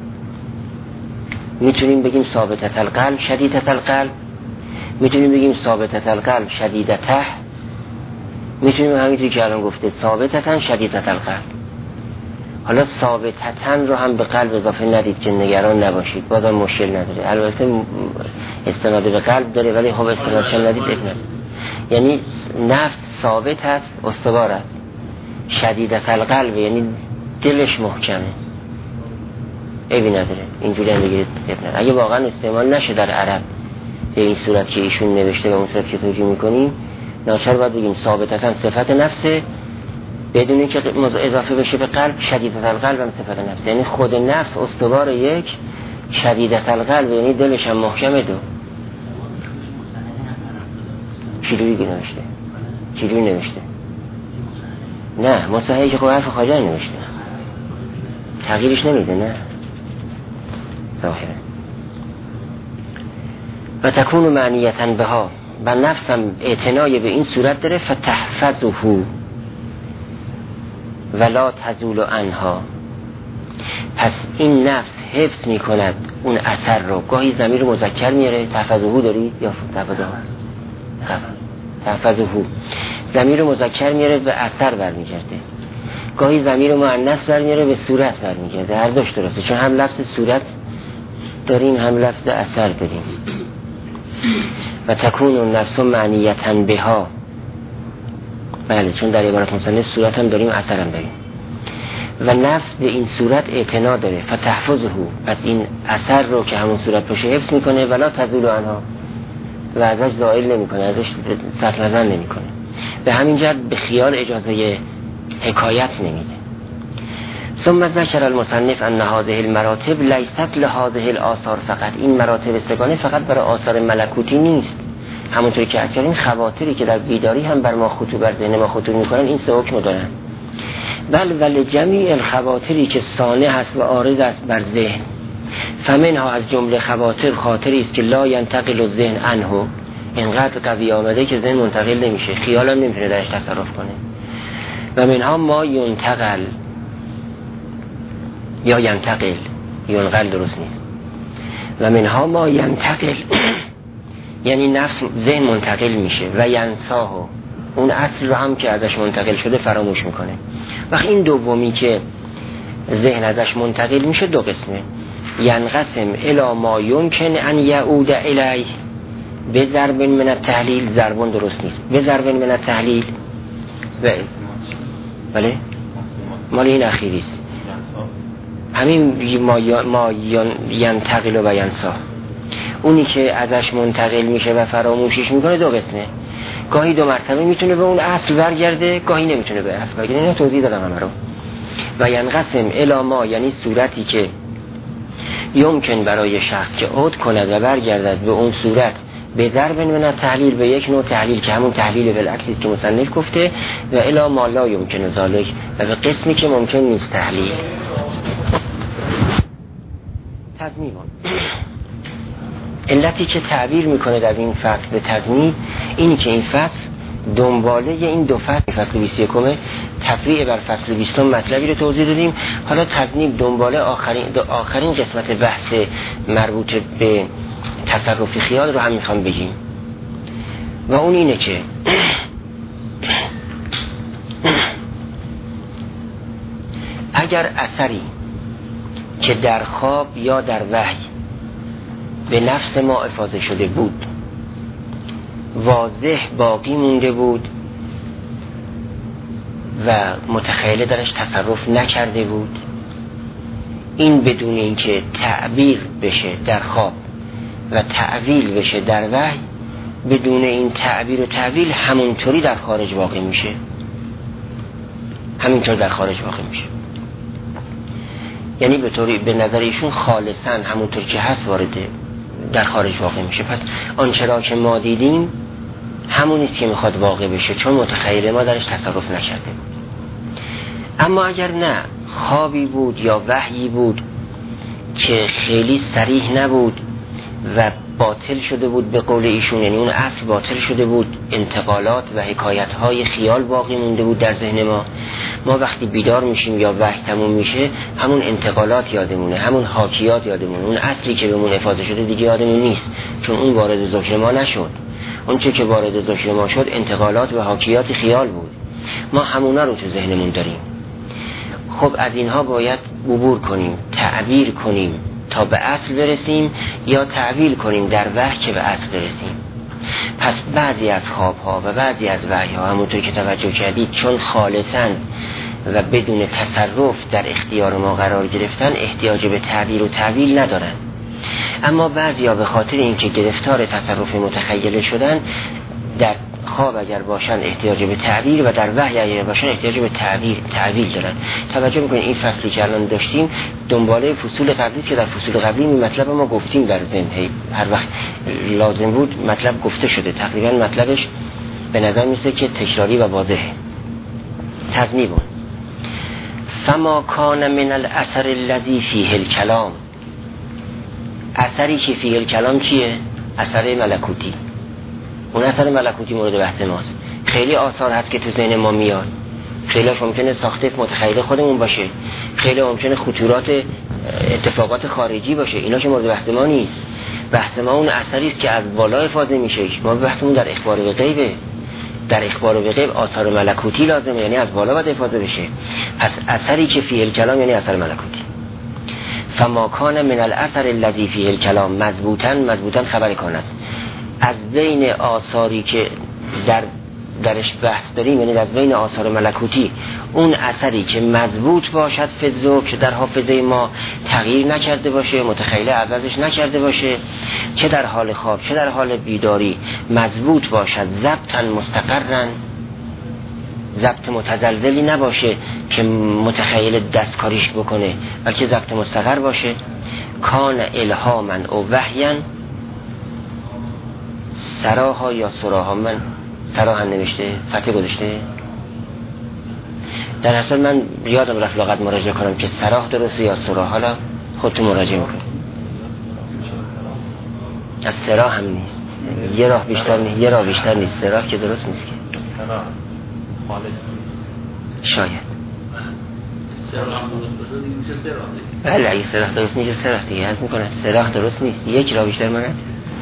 میتونیم بگیم ثابتت القلب شدیدت القلب، میتونیم بگیم ثابتت القلب شدیدته، میتونیم همینطوری که الان گفته ثابتتن شدیدت القلب. حالا ثابتتن رو هم به قلب اضافه ندید که نگران نباشید، بازم مشکل نداره. البته استناد به قلب داره ولی خب استنادش ندید ابن، یعنی نفس ثابت هست استوار است، شدیدت القلب یعنی دلش محکمه، عیبی نداره. اینجوری هم بگیرید ابن. اگه واقعا استعمال نشه در عرب به این صورت که ایشون نوشته به اون صورت که توجیه میکنیم، ناچار باید بگیم ثابتتن صفت نفسه بدون که اضافه بشه به قلب، شدیدت القلب هم صفت نفس، یعنی خود نفس استوار یک، شدیدت القلب یعنی دلش هم محکمه دو. چجوری نوشته؟ چجوری نوشته؟ نه مصححی که خب حرف خواجه نوشته، تغییرش نمیده. نه ظاهره. و تکون معنیتن بها و نفسم اعتنای به این صورت داره فتحفظه ولا تزول عنها، پس این نفس حفظ می کند اون اثر رو. گاهی ضمیر مذکر میاره، تحفظه داری یا تحفظه تحفظه ضمیر مذکر میاره به اثر برمیگرده، گاهی ضمیر مؤنث برمیاره به صورت برمیگرده. هر دوش درسته، چون هم لفظ صورت داریم هم لفظ اثر داریم. و تکون النفس معنیتاً بها، بله چون در عبارت مصنف صورت هم داریم اثر هم داریم. و نفس به این صورت اعتنا داره، فتحفظه، پس این اثر رو که همون صورت باشه حفظ میکنه، ولا تزول عنها و ازش زائل نمیکنه، ازش سر نزن نمیکنه. به همین جهت به خیال اجازه حکایت نمیده. ثم ذکر المصنف ان هذه المراتب لیست لهذه الاثار فقط، این مراتب سگانه فقط برای آثار ملکوتی نیست، همونطوری که اصلا این خواطری که در بیداری هم بر ما خطور بر ذهن ما خطور میکنن این سه حکم دارن. بل ول جمیع الخواطری که صانع هست و عارض است بر ذهن، فمنها از جمله خواطر خاطری است که لا ینتقل الذهن عنه، اینقدر قوی آمده که ذهن منتقل نمیشه، خیال هم نمیتونه درش تصرف کنه. و منها ما ینتقل یا ینتقل، ینقل درست نیست، و منها ما ینتقل یعنی نفس ذهن منتقل میشه و ینساهو، اون اصل رو هم که ازش منتقل شده فراموش میکنه. وقتی این دومی که ذهن ازش منتقل میشه دو قسمه، ینقسم الی ما یمکن ان یعود الیه به ضرب من التحلیل، ضربون درست نیست، به ضرب من التحلیل و بله مال این اخیریست، همین ما ما ینتقل و ینسا، اونی که ازش منتقل میشه و فراموشش میکنه دو قسمه، گاهی دو مرتبه میتونه به اون اصل برگرده، گاهی نمیتونه به اصل برگرده. اینو توضیح دادم همه رو. و ینقسم الی ما یعنی صورتی که یمکن برای شخص که عود کند و برگردد به اون صورت به ضرب من التحلیل، به یک نوع تحلیل که همون تحلیل بالعکسی که مصنف گفته، و الی ما لا یمکن ذلک، و به قسمی که ممکن نیست تحلیل. تضمین علتی که تعبیر میکنه در این فصل به تضمین اینی که این فصل دنباله این دو فصل، فصل بیست و یک تفریع بر فصل بیستم مطلبی رو توضیح دادیم. حالا تضمین دنباله آخرین آخرین قسمت بحث مربوط به تصرف خیال رو هم میخوام بگیم، و اون اینه که اگر اثری که در خواب یا در وحی به نفس ما افاضه شده بود واضح باقی مونده بود و متخیل درش تصرف نکرده بود، این بدون اینکه تعبیر بشه در خواب و تعویل بشه در وحی، بدون این تعبیر و تعویل همونطوری در خارج واقع میشه، همینطور در خارج واقع میشه، یعنی به طوری به نظر ایشون خالصا همونطور که هست وارده در خارج واقع میشه. پس آنچه را که ما دیدیم همون نیست که میخواد واقع بشه، چون متخیل ما درش تصرف نکرده. اما اگر نه خوابی بود یا وحیی بود که خیلی صریح نبود و باطل شده بود به قول ایشون، یعنی اون اصل باطل شده بود، انتقالات و حکایت‌های خیال باقی مونده بود در ذهن ما، ما وقتی بیدار میشیم یا وحی تموم میشه همون انتقالات یادمونه، همون حاکیات یادمونه، اون اصلی که بهمون افاضه شده دیگه یادمون نیست، چون اون وارد ذهن ما نشد. اون چه که وارد ذهن ما شد انتقالات و حاکیات خیال بود، ما همونا رو تو ذهنمون داریم. خب از اینها باید عبور کنیم، تعبیر کنیم تا به اصل برسیم، یا تعبیر کنیم در وحی که به اصل برسیم. پس بعضی از خوابها و بعضی از وحی‌ها همونطور که توجه کردید چون خالصاً و بدون تصرف در اختیار ما قرار گرفتن احتیاج به تعبیر و تعویل ندارن، اما بعضی‌ها به خاطر اینکه گرفتار تصرف متخیل شدن در خواب اگر باشن احتیاج به تعبیر و در وحی اگر باشن احتیاج به تعبیر تعویل دارن. توجه میکنید این فصلی که الان داشتیم دنباله فصول قبلی که در فصول قبلی این مطلب ما گفتیم در ذهن، هر وقت لازم بود مطلب گفته شده، تقریبا مطلبش به نظر میسه که تکراری و واضحه. تضمین فما کان من الاثر الذی فیه الکلام، اثری که فیه الکلام چیه؟ اثر ملکوتی. اون اثر ملکوتی مورد بحث ماست. خیلی آثار هست که تو ذهن ما میاد، خیلیش ممکنه ساخته متخیل خودمون باشه، خیلی ممکنه خطورات اتفاقات خارجی باشه، اینا که مورد بحث ما نیست. بحث ما اون اثری است که از بالا افاضه میشه. ما بحثمون در اخبار به غیبه، در اخبار به غیب آثار ملکوتی لازمه، یعنی از بالا باید افاضه بشه. پس اثری که فیه الکلام یعنی اثر ملکوتی. فما کان من الاثر الذی فیه الکلام مضبوطا، مضبوطا خبر کان است، از بین آثاری که در درش بحث داریم، یعنی از بین آثار ملکوتی اون اثری که مضبوط باشد فضو که در حافظه ما تغییر نکرده باشه، متخیله عوضش نکرده باشه، چه در حال خواب چه در حال بیداری مضبوط باشد، ضبطا مستقرن، ضبط متزلزلی نباشه که متخیل دستکاریش بکنه، بلکه ضبط مستقر باشه. کان الهاما او وحیا، سراها یا سراها، من سراها نوشته فتح گذاشته، در اصل من یادم رفت لغت مراجعه کنم که سراح درسته یا سراح، حالا خودتون مراجعه میکنید. از سراح هم نیست، یه راه بیشتر نیست، یه راه بیشتر نیست، سراح که درست نیست که شاید بله اگه سراخ درست نیست سراخ دیگه هست میکنه سراخ درست نیست یک را بیشتر من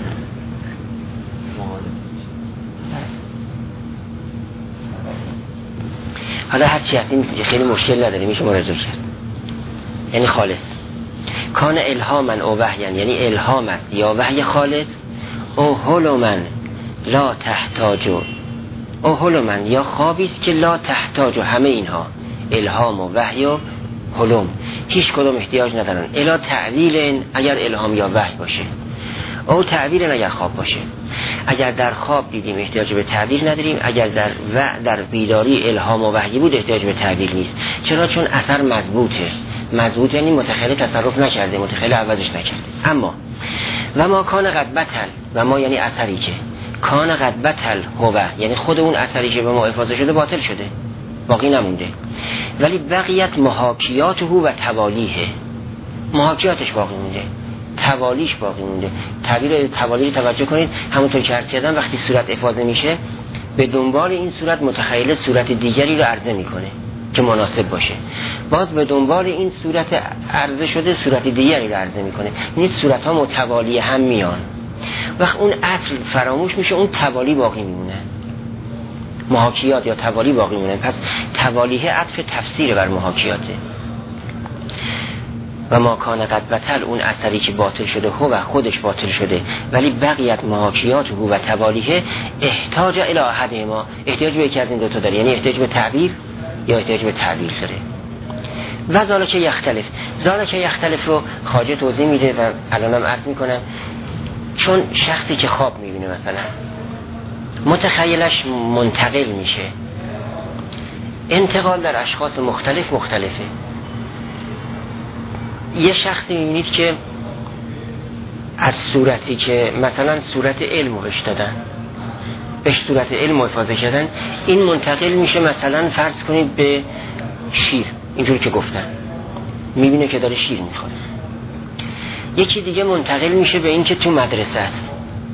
حالا هر چی هست این خیلی مشکل نداره میشه مراجعه کرد. یعنی خالص کان الهامن او وحیان، یعنی الهام است یا وحی خالص، او حلمن لا تحتاجو، او حلمن یا خوابی است که لا تحتاجو، همه اینها الهام و وحی و حلم هیچ کدوم احتیاج ندارن الا تعویل، اگر الهام یا وحی باشه، او تعویل اگر خواب باشه. اگر در خواب دیدیم احتیاج به تعبیر نداریم، اگر در و در بیداری الهام و وحی بود احتیاج به تعبیر نیست. چرا؟ چون اثر مضبوطه. مضبوط یعنی متخیل تصرف نکرده، متخیل عوضش نکرده. اما و ما کان قد بطل، و ما یعنی اثری که کان قد بطل هو، یعنی خود اون اثری که به ما افاضه شده باطل شده، باقی نمونده. ولی بقیت محاکیاته و توالیه، محاکیاتش باقی مونده، توالیش باقی مونده. تعبیر توالی توجه کنید، همونطور که عرض کردم وقتی صورت افاضه میشه به دنبال این صورت متخیل صورت دیگری رو عرضه میکنه که مناسب باشه، باز به دنبال این صورت عرضه شده صورت دیگری رو عرضه میکنه. این صورت ها متوالی هم میان. وقت اون اصل فراموش میشه، اون توالی باقی میمونه، محاکیات یا توالی باقی میمونه. پس توالیه عطف تفسیر بر محاکیاته. و ما کان قد بطل، اون اثری که باطل شده هو و خودش باطل شده، ولی بقیت محاکیات هو و توالیه احتاج الی احدهما، احتیاج به یکی از این دو تا داره، یعنی احتیاج به تعبیر یا احتیاج به تعبیر داره. و ذالک یختلف، ذالک یختلف رو خواجه توضیح میده و الانم عرض میکنم. چون شخصی که خواب میبینه مثلا متخیلش منتقل میشه، انتقال در اشخاص مختلف مختلفه. یه شخصی میبینید که از صورتی که مثلا صورت علم بهش دادن، بهش صورت علم افاضه کردن، این منتقل میشه مثلا فرض کنید به شیر، اینجوری که گفتن میبینه که داره شیر میخوره. یکی دیگه منتقل میشه به این که تو مدرسه است،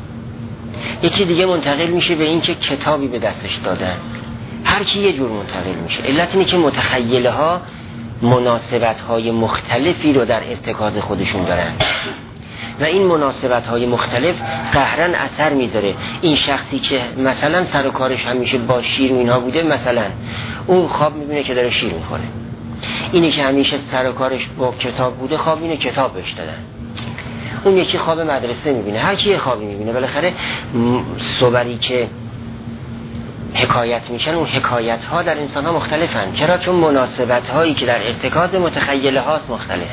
یکی دیگه منتقل میشه به این که کتابی به دستش دادن. هر کی یه جور منتقل میشه. علت اینه که متخیله ها مناسبت های مختلفی رو در ارتکاز خودشون دارن و این مناسبت های مختلف قهرن اثر میذاره. این شخصی که مثلا سر و کارش همیشه با شیر و اینها بوده، مثلا اون خواب میبینه که داره شیر میخوره. اینی که همیشه سر و کارش با کتاب بوده، خواب اینه کتاب بهش دادن. اون یکی خواب مدرسه میبینه. هر کی خوابی میبینه. بالاخره صوری که حکایت میشن، اون حکایت ها در انسان ها مختلفن. چرا؟ چون مناسبت هایی که در ارتکاز متخیله هاست مختلفه.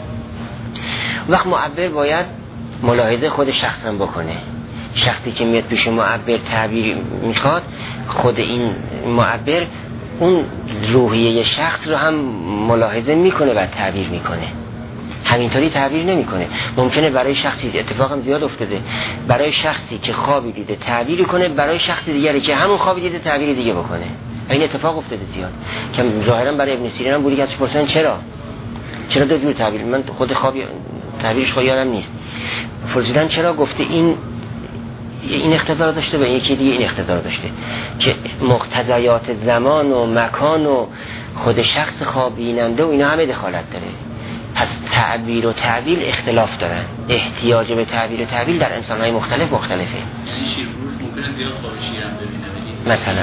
وقت معبر باید ملاحظه خود شخصم بکنه. شخصی که میاد پیش معبر تعبیر میخواد، خود این معبر اون روحیه شخص رو هم ملاحظه میکنه و تعبیر میکنه. همینطوری تعبیر نمیکنه. ممکنه برای شخصی، اتفاقا زیاد افتاده، برای شخصی که خوابی دیده تعبیری کنه، برای شخصی دیگری که همون خوابی دیده تعبیر دیگه بکنه. این اتفاق افتاده زیاد که ظاهرا برای ابن سیرین هم بودی که ازش پرسیدن چرا چرا دو جور تعبیر، من خود خوابی تعبیرش خود یادم نیست، پرسیدن چرا، گفته این این اقتضا داشته و یکی دیگه این اقتضا داشته که مقتضیات زمان و مکان و خود شخص خواب بیننده و اینا همه دخالت داره. پس تعبیر و تعبیل اختلاف دارن. احتیاج به تعبیر و تعبیل در انسان‌های مختلف مختلفه. یعنی شیرفروش ممکنه زیاد خواب شیر هم ببینه مثلا.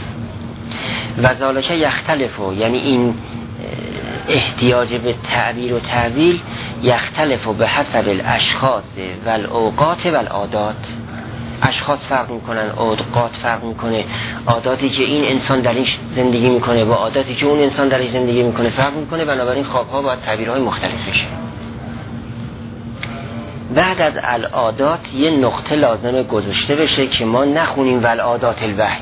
بله. و ذالک یختلف، یعنی این احتیاج به تعبیر و تعبیل یختلف به حسب الاشخاص و الاوقات و العادات. اشخاص فرق میکنن، اوقات فرق میکنه، عاداتی که این انسان در این زندگی میکنه با عاداتی که اون انسان در این زندگی میکنه فرق میکنه. بنابراین خوابها باید تعبیرهای مختلف بشه. بعد از العادات یه نقطه لازمه گذاشته بشه که ما نخونیم والعادات الوحی.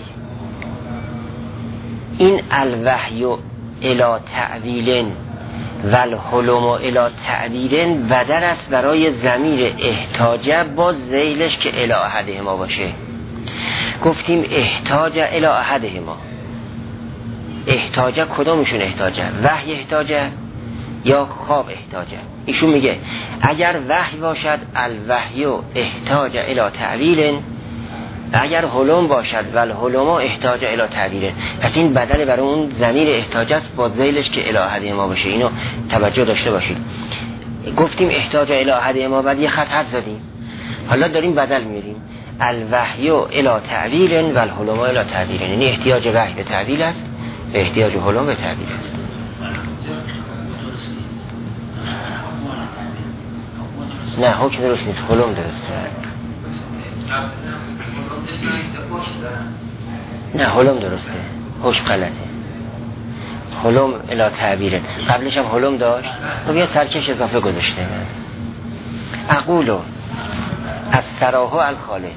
این الوحی الی تعویل والحلم الی تعبیر و در است برای ضمیر احتاج با ذیلش که الی احدهما باشه. گفتیم احتاج الی احدهما. احتاج کدومشون احتاجه؟ وحی احتاجه یا خواب احتاجه؟ ایشون میگه اگر وحی باشد الوحی احتاج الی تعویل، اگر حلم باشد ول حلم احتاج الی تعبیره، پس این بدل برای اون ضمیر احتاج است با ذیلش که الی احد ما باشه. اینو توجه داشته باشید. گفتیم احتاج الی احد ما، بعد یه خط حذف زدیم، حالا داریم بدل میریم الوحی الی تعبیر و الحلم الی تعبیر، یعنی احتیاج وحی به تعبیر است و احتیاج حلم به تعبیر است. نه حکم درست نیست، حلم درسته. نه حلم درسته، حکم غلطه. حلم الی تعبیره، قبلش هم حلم داشت، خب یه سرکش اضافه گذاشته. اقولو از سراحو الخالص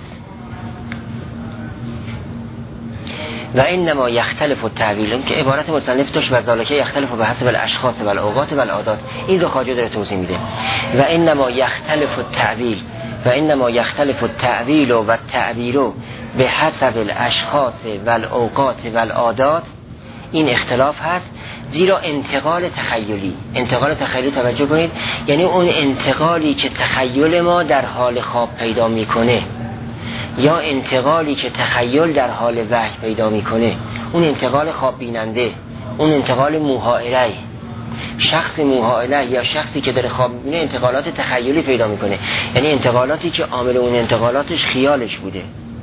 و انما یختلف التعویل، که عبارت مصنف داشت و ذالک یختلف به حسب الاشخاص و الاوقات و العادات، این رو خواجه داره توضیح میده. و انما یختلف التعویل و انما یختلف التعویل و التعبیر به حسب الاشخاص و الاوقات و العادات، این اختلاف هست زیرا انتقال تخیلی، انتقال تخیلی توجه کنید، یعنی اون انتقالی که تخیل ما در حال خواب پیدا میکنه یا انتقالی که تخیل در حال وحی پیدا میکنه، اون انتقال خواب بیننده، اون انتقال موهائله، شخص موهائله یا شخصی که داره خواب میبینه انتقالات تخیلی پیدا میکنه، یعنی انتقالاتی که عامل اون انتقالاتش خیالش بوده.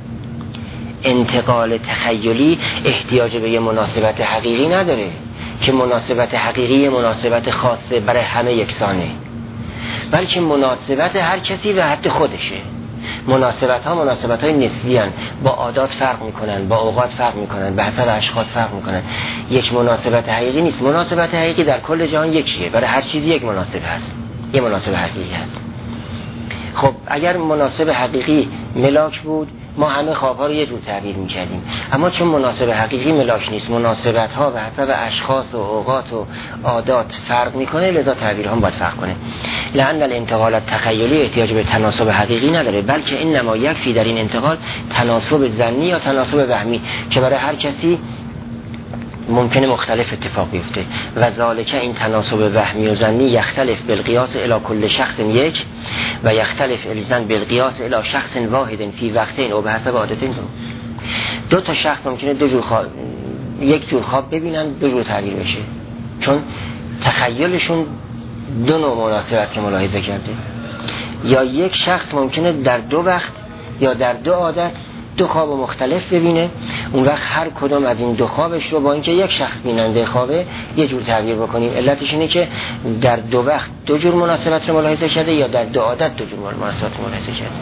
انتقال تخیلی احتیاج به یه مناسبت حقیقی نداره که مناسبت حقیقی مناسبت خاصه برای همه یکسانه، بلکه مناسبت هر کسی و حد خودشه. مناسبت ها مناسبت های نسبی هن، با عادات فرق میکنن، با اوقات فرق میکنن، به حسب اشخاص فرق میکنن. یک مناسبت حقیقی نیست. مناسبت حقیقی در کل جهان یکیه، برای هر چیزی یک مناسب هست، یه مناسب حقیقی هست. خب اگر مناسب حقیقی ملاک بود ما همه خوابها رو یه جور تعبیر میکردیم، اما چون مناسب حقیقی ملاک نیست، مناسبت ها به حسب اشخاص و اوقات و عادات فرق میکنه، لذا تعبیر هم باید فرق کنه. لأن الانتقالات تخیلی احتیاج به تناسب حقیقی نداره، بلکه این نما یکفی در این انتقال تناسب ظنی یا تناسب وهمی که برای هر کسی ممکنه مختلف اتفاق بیفته. و ذالک این تناسب وهمی و ظنی یختلف بالقیاس الی کل شخص یک و یختلف الزن بالقیاس الی شخص واحد فی وقتین و به حسب عادتین. دو تا شخص ممکنه دو جور خواب، یک جور خواب ببینن دو جور تعبیر بشه، چون تخیلشون دو نوع مناسبت که ملاحظه کرده. یا یک شخص ممکنه در دو وقت یا در دو عادت دو خواب مختلف ببینه، اون وقت هر کدوم از این دو خوابش رو با اینکه یک شخص بیننده خوابه یه جور تعبیر بکنیم. علتش اینه که در دو وقت دو جور مناسبت رو ملاحظه کرده یا در دو عادت دو جور مناسبت رو ملاحظه کرده.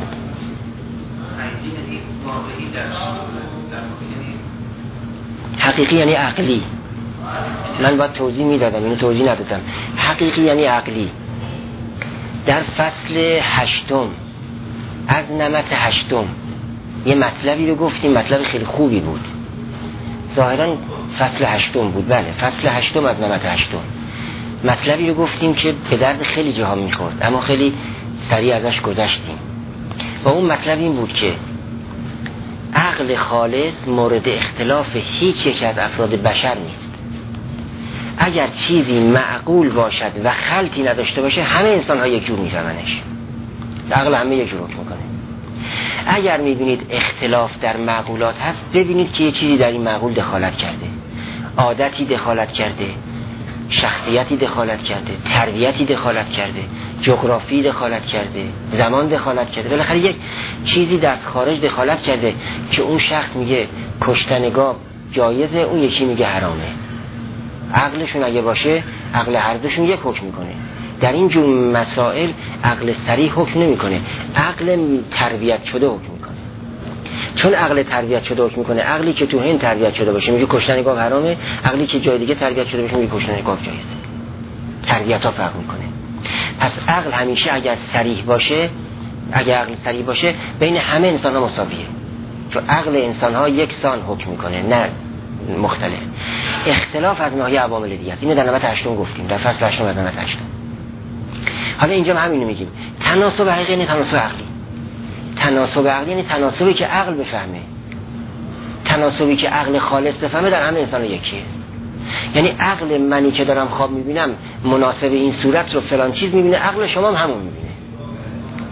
حقیقی یعنی عقلی. من باید توضیح میدادم، اینو توضیح ندادم. حقیقی یعنی عقلی. در فصل هشتم از نمط هشتم یه مطلبی رو گفتیم، مطلب خیلی خوبی بود، ظاهرا فصل هشتم بود، بله فصل هشتم از نمط هشتم مطلبی رو گفتیم که به درد خیلی جاها میخورد اما خیلی سریع ازش گذشتیم. و اون مطلب این بود که عقل خالص مورد اختلاف هیچ یک از افراد بشر نیست. اگر چیزی معقول باشد و خلطی نداشته باشه همه انسان ها یک جور میفهمنش، عقل همه یک جور حکم میکنه. اگر میبینید اختلاف در معقولات هست ببینید که یه چیزی در این معقول دخالت کرده، عادتی دخالت کرده، شخصیتی دخالت کرده، تربیتی دخالت کرده، جغرافی دخالت کرده، زمان دخالت کرده، بالاخره یک چیزی در خارج دخالت کرده که اون شخص میگه کشتن گاو جایزه، اون یکی میگه حرامه. عقلشون اگه باشه عقل هر دوشون یک حکم میکنه. در این جور مسائل عقل صریح حکم نمیکنه، عقل تربیت شده حکم میکنه. چون عقل تربیت شده حکم میکنه، عقلی که تو هند تربیت شده باشه میگه کشتن گاو حرامه، عقلی که جای دیگه تربیت شده باشه میگه کشتن گاو جایزه. تربیت‌ها فرق میکنه. پس عقل همیشه اگر صریح باشه، اگر عقل صریح باشه بین همه انسان‌ها مساویه، چون عقل انسان‌ها یکسان حکم میکنه نه مختلف. اختلاف از ناحیه عوامل دیگه است. اینو در نمط هشتم گفتیم، در فصل هشتم از نمط هشتم. حالا اینجا هم همینو میگیم. تناسب حقیقی یعنی تناسب عقلی. تناسب عقلی یعنی تناسبی که عقل بفهمه. تناسبی که عقل خالص بفهمه در همه انسان یکیه. یعنی عقل منی که دارم خواب میبینم مناسب این صورت رو فلان چیز میبینه، عقل شما هم همون میبینه.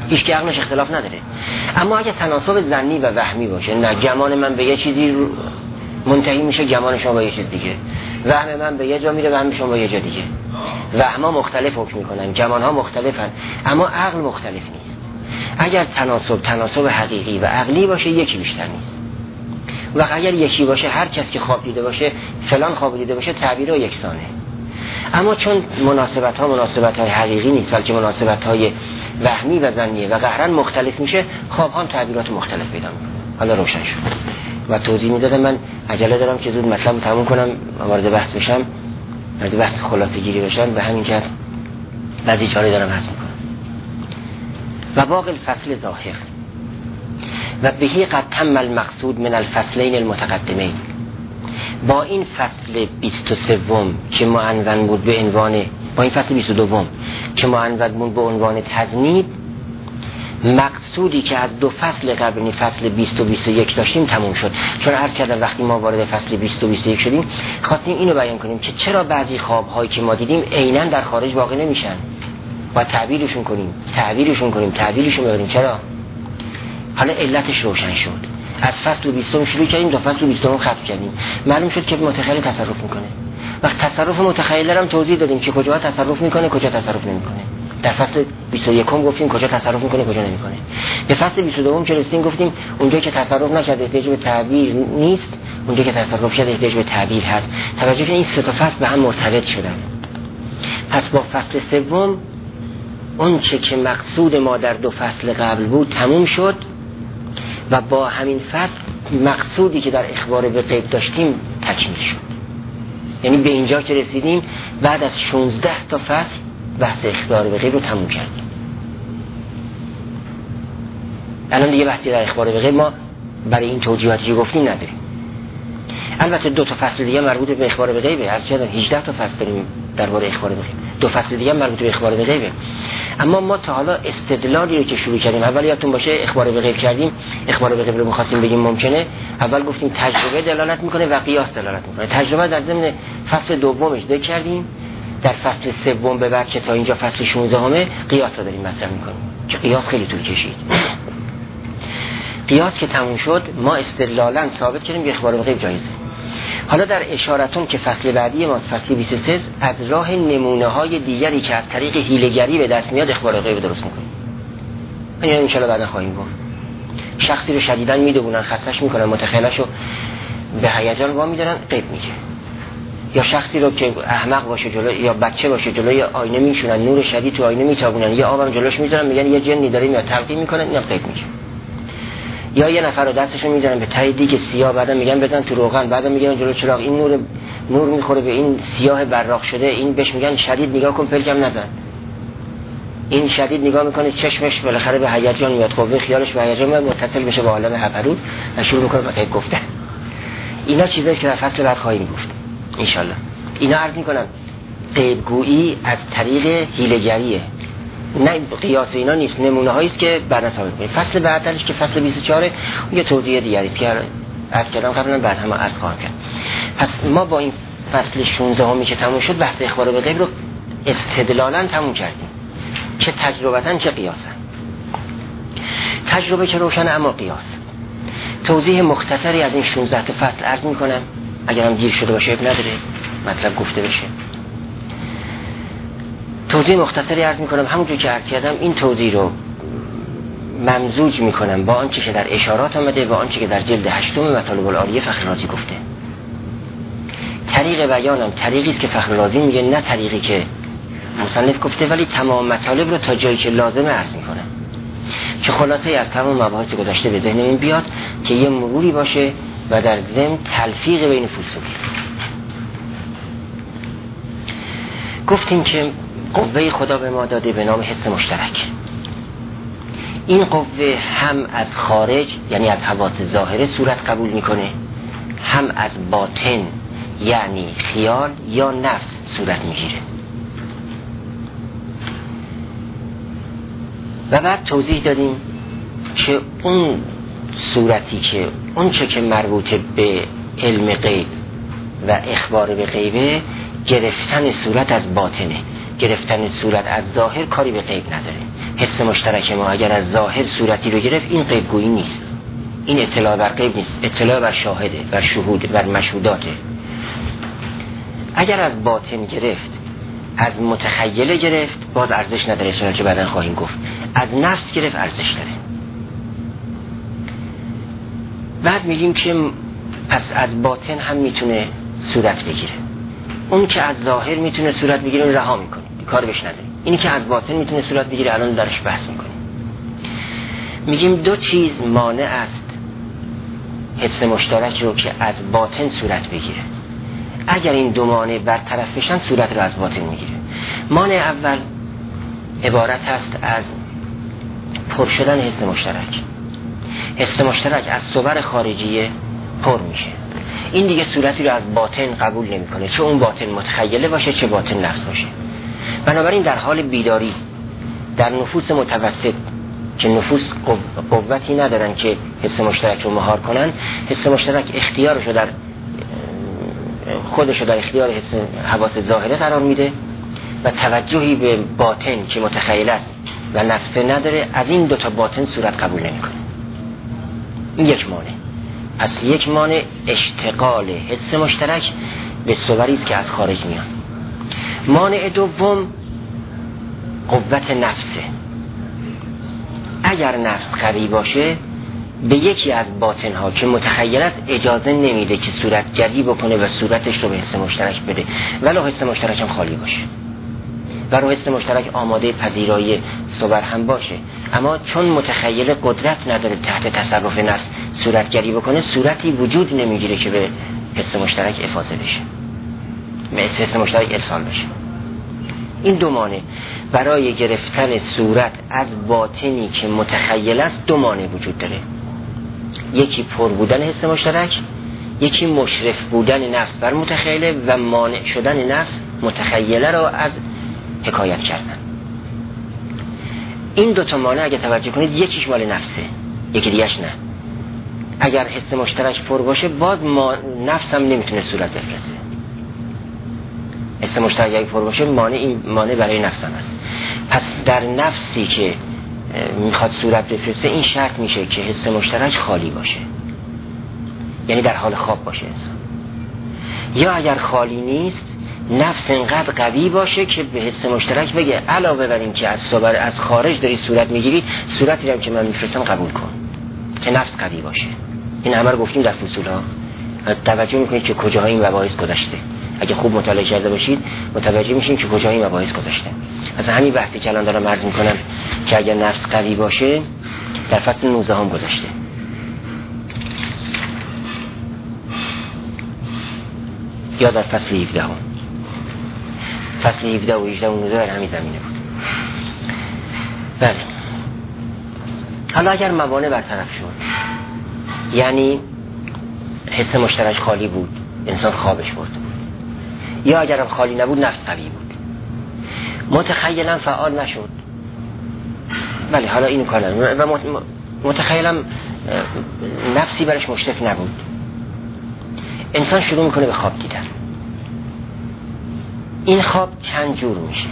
هیچ که عقلش اختلاف نداره. اما اگه تناسب ظنی و وهمی باشه، نه گمان من به یه چیزی منتهی میشه، گمان شما به یه چیز دیگه، وهم من به یه جا میره، وهم شما به یه جا دیگه، وهم‌ها مختلف حکم میکنن، گمان‌ها مختلفن، اما عقل مختلف نیست. اگر تناسب تناسب حقیقی و عقلی باشه یکی بیشتر نیست. و اگر یکی باشه، هر کس که خواب دیده باشه، فلان خواب دیده باشه، تعبیرها یکسانه. اما چون مناسبت‌ها مناسبت‌های حقیقی نیست، بلکه مناسبت‌های وهمی و ظنیه و قهرن مختلف میشه، خواب‌ها هم تعبیرات مختلف پیدا می‌کنه. حالا روشن شد و توضیح میدادم. من عجله دارم که زود مطلب تموم کنم، وارد بحث بشم، وارد بحث خلاصه گیری بشم، به همین جهت بعضی جایی دارم حذف می‌کنم. و باقی الفصل ظاهر و بهی قد تم المقصود من الفصلین المتقدمین. با این فصل بیست و سه که معنون بود به عنوان، با این فصل بیست و دو که معنون بود به عنوان تذنیب، مقصودی که از دو فصل قبلی، فصل بیست و بیست و یک داشتیم تموم شد. چون عرض کردم وقتی ما وارد فصل بیست و بیست و یک شدیم، خواستیم اینو بیان کنیم که چرا بعضی خواب‌هایی که ما دیدیم عیناً در خارج واقع نمیشن، با تعبیرشون کنیم تعبیرشون کنیم تعبیرشون ببریم. چرا؟ حالا علتش روشن شد. از فصل بیست شروع کردیم، تا فصل بیست ختم کردیم، معلوم شد که متخیل تصرف میکنه. وقت تصرف متخیل هم توضیح دادیم که کجا تصرف میکنه، کجا تصرف نمیکنه. در فصل بیست و یک گفتیم کجا تصرف میکنه، کجا نمیکنه. به فصل بیست و دو که رسیدیم گفتیم اونجا که تصرف نشد احتیاج به تعبیر نیست، اونجا که تصرف شد احتیاج به تعبیر هست. توجه کنید این سه تا فصل به هم مرتبط شدن. پس با فصل سوم اون چه که مقصود ما در دو فصل قبل بود تموم شد و با همین فصل مقصودی که در اخبار به غیب داشتیم تکمیل شد. یعنی به اینجا که رسیدیم بعد از شانزده تا فصل بحث اخبار به غیب رو تموم کردیم. الان دیگه بحثی در اخبار به غیب ما برای این توجیهاتی که گفتیم نداریم. البته دو تا فصل دیگه مربوط به اخبار به غیبه. از چه هجده تا فصل داریم درباره اخبار به غیب. دو فصل دیگه مربوط به اخبار به غیبه. اما ما تا حالا استدلالی رو که شروع کردیم، اول یادتون باشه اخبار به غیب کردیم، اخبار به غیب رو می‌خواستیم بگیم ممکنه، اول گفتیم تجربه دلالت میکنه و قیاس دلالت میکنه. تجربه در ضمن فصل دومش ذکر کردیم، در فصل سوم به بعد که تا اینجا فصل شانزده همه قیاس رو داریم مطرح میکنیم که قیاس خیلی طول کشید. قیاس که تموم شد ما استدلالاً ثابت کردیم که اخبار به غیب جایزه. حالا در اشارتون که فصل بعدی ما فصل بیست و سه از راه نمونه‌های دیگری که از طریق حیله‌گری به دست میاد اخبار غیب درست می‌کنیم. این ان شاءالله بعدا خواهیم گفت. شخصی رو شدیداً میدونن، خستش میکنن، متخیلشو به هیجان وا میدارن، غیب میگه. یا شخصی رو که احمق باشه جلو یا بچه باشه جلوی آینه میشونن، نور شدید تو آینه میتابونن، یا آبم جلوش میذارن میگن یه جنی داره میاد تلقین میکنن، اینا غیب میگه. یا یه نفر رو دستشو میذارن به ته دیگه سیاه، بعدا میگن بزن تو روغن، بعدا میگن جلو چراغ این نور نور میخوره به این سیاه براق شده، این بهش میگن شدید نگاه کن پلکم نزن. این شدید نگاه میکنه چشمش بالاخره به هیجان میاد، قوه خیالش به هیجان میاد، متصل بشه با عالم هپرود و شروع میکنه به غیب گفتن. اینا چیزایی که در فصل بعد خواهیم گفت ان شاء الله. اینا عرض میکنم غیب گویی از طریق حیله‌گریه، نه قیاس اینا نیست، نمونه هایی است که بعدا ثابت میشه. فصل بعدش که فصل بیست و چهار یه توضیح دیگری است که عرض کردم قبلا، بعد هم عرض خواهم کرد. پس ما با این فصل شانزده همی که تموم شد بحث اخبار به غیب رو استدلالاً تموم کردیم، چه تجربتاً چه قیاساً. تجربه که روشنه اما قیاس. توضیح مختصری از این شانزده تا فصل عرض میکنم، اگر هم دیر شده باشه نداره مطلب گفته بشه. توضیح مختصری عرض میکنم، همونجور که عرض کردم این توضیح رو ممزوج میکنم با آنچه که در اشارات آمده و آنچه که در جلد هشتم مطالب العالیه فخر رازی گفته. طریق بیانم طریقی است که فخر رازی میگه، نه طریقی که مصنف گفته، ولی تمام مطالب رو تا جایی که لازمه عرض میکنم که خلاصه از تمام مباحث گذشته به ذهنمون بیاد که یه مروری باشه و در ضمن تلفیق بین فصول. گفتیم که قوه خدا به ما داده به نام حس مشترک. این قوه هم از خارج یعنی از حواس ظاهره صورت قبول میکنه، هم از باطن یعنی خیال یا نفس صورت میگیره. و بعد توضیح دادیم که اون صورتی که اون چه که مربوط به علم غیب و اخبار به غیبه، گرفتن صورت از باطنه، گرفتن صورت از ظاهر کاری به غیب نداره. حس مشترک ما اگر از ظاهر صورتی رو گرفت، این غیبگویی نیست، این اطلاع بر غیب نیست، اطلاع بر شاهده، بر شهود، بر مشهوداته. اگر از باطن گرفت، از متخیله گرفت، باز ارزش نداره، چنانچه بعداً خواهیم گفت. از نفس گرفت ارزش داره. بعد میگیم که پس از باطن هم میتونه صورت بگیره. اون که از ظاهر میتونه صورت بگیره اون رها میکنه، کار بهش نداره. اینی که از باطن میتونه صورت بگیره الان درش بحث میکنیم. میگیم دو چیز مانع است حس مشترک رو که از باطن صورت بگیره. اگر این دو مانع برطرف بشن صورت رو از باطن میگیره. مانع اول عبارت است از پر شدن حس مشترک. حس مشترک از صور خارجیه پر میشه، این دیگه صورتی رو از باطن قبول نمیکنه، چه اون باطن متخیله باشه چه باطن نفس باشه. بنابراین در حال بیداری در نفوس متوسط که نفوس قوتی ندارن که حس مشترک رو مهار کنن، حس مشترک اختیارش رو در خودش رو در اختیار حس حواس ظاهره قرار میده و توجهی به باطن که متخیل است و نفسه نداره، از این دوتا باطن صورت قبول نمیکنه. این یک مانع. پس یک مانع اشتغال حس مشترک به صوری است که از خارج میان. مانع دوم قوت نفسه. اگر نفس قوی باشه به یکی از باطنها که متخیل است اجازه نمیده که صورت جری بکنه و صورتش رو به حس مشترک بده، ولو حس مشترک هم خالی باشه، ولو حس مشترک آماده پذیرایی صور هم باشه، اما چون متخیل قدرت نداره تحت تصرف نفس صورت جری بکنه، صورتی وجود نمیگیره که به حس مشترک افاضه بشه، به حس مشترک ارسال بشه. این دو مانع برای گرفتن صورت از باطنی که متخیل است دو مانع وجود داره. یکی پر بودن حس مشترک، یکی مشرف بودن نفس بر متخیله و مانع شدن نفس متخیله را از حکایت کردن. این دوتا مانع اگه توجه کنید یکیش مال نفسه، یکی دیگهش نه. اگر حس مشترک پر باشه باز ما نفس هم نمیتونه صورت بفرسته. حس مشترک اگه پر باشه مانع این مانع برای نفس هم هست. پس در نفسی که میخواد صورت بفرسته این شرط میشه که حس مشترک خالی باشه، یعنی در حال خواب باشه انسان. یا اگر خالی نیست نفس انقدر قوی باشه که به حس مشترک بگه علاوه بر این که از صور از خارج داری صورت میگیری، صورتی هم که من میفرستم قبول کن، که نفس قوی باشه. این همه رو گفتیم در فصول ها. توجه میکنید که کجاها این مباحث گذاشته. اگه خوب مطالعه کرده باشید متوجه میشین که کجاها این مباحث گذاشته. از همین بحثی که الان دارم عرض میکنم که اگر نفس قوی باشه در فصل نوزده هم گذاشته. یا در فصل هفده هم. فصل هفده و هجده و نوزده در همین زمینه بود. بله. حالا اگر موانع برطرف شد، یعنی حس مشترک خالی بود، انسان خوابش برده بود، یا اگر هم خالی نبود نفس قوی بود، متخیلا فعال نشد، بله حالا اینو کار ندارم، و متخیلا نفسی برش مشرف نبود، انسان شروع میکنه به خواب دیدن. این خواب چند جور میشه.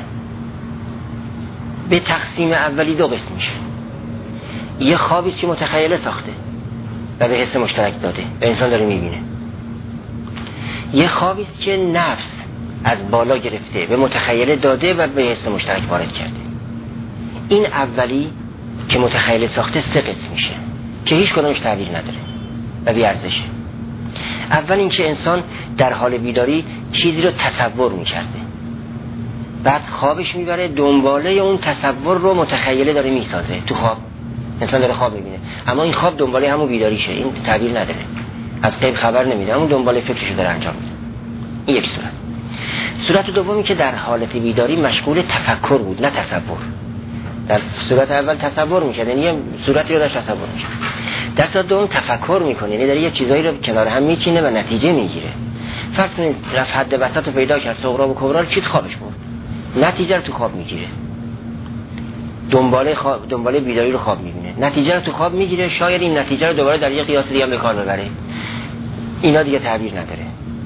به تقسیم اولی دو قسم میشه. یه خوابی که متخیله ساخته و به حس مشترک داده و انسان داره میبینه. یه خوابی که نفس از بالا گرفته به متخیله داده و به حس مشترک وارد کرده. این اولی که متخیله ساخته سه قسم میشه که هیچ کدومش تعبیر نداره و بی ارزشه. اول این که انسان در حال بیداری چیزی رو تصور میکرده، بعد خوابش میبره دنباله اون تصور رو متخیله داره میسازه. تو خواب انسان داره خواب میبینه، اما این خواب دنباله همون بیداریشه، این تعبیر نداره، از غیب خبر نمیده، همون دنباله فکرشو داره انجام میده. این یک صورت. صورت دومی که در حالت بیداری مشغول تفکر بود نه تصور. در صورت اول تصور میکرد، یعنی صورتی رو داشت تصور میکرد. در صورت دوم تفکر میکنه، یعنی داره یه چیزایی رو کنار هم میچینه و نتیجه میگیره. فرض کنید رفت حد وسط رو پیدا کرد، صغرا و کبرا رو چیت خوابش برد، نتیجه رو تو خواب میگیره. دنباله خواب دنباله بیداری رو خواب میبینه، نتیجه رو تو خواب میگیره، شاید این نتیجه رو دوباره در یه قیاس دیگه هم به کار ببره. اینا دیگه تعبیر نداره.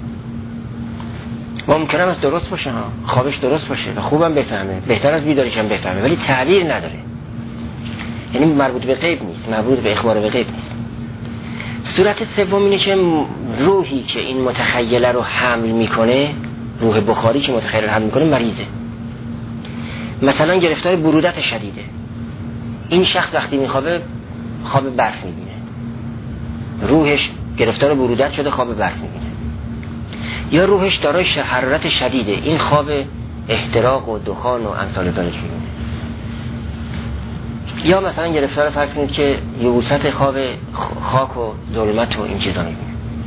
ممکنه است درست باشه ها، خوابش درست باشه و خوبم بفهمه، بهتر از بیداریش هم بفهمه، ولی تعبیر نداره. یعنی مربوط به غیب نیست، مربوط به اخبار به غیب نیست. صورت سوم اینه که روحی که این متخیله رو حمل میکنه، روح بخاری که متخیله رو حمل میکنه مریضه، مثلا گرفتار برودت شدیده. این شخص وقتی میخوابه خواب برف میبینه، روحش گرفتار برودت شده خواب برف میبینه. یا روحش دارای حرارت شدیده، این خواب احتراق و دخان و امثال ذالک میبینه. یا مثلا گرفتار فرض کنید که یبوست خواب خاک و ظلمت و این چیزا میبینه.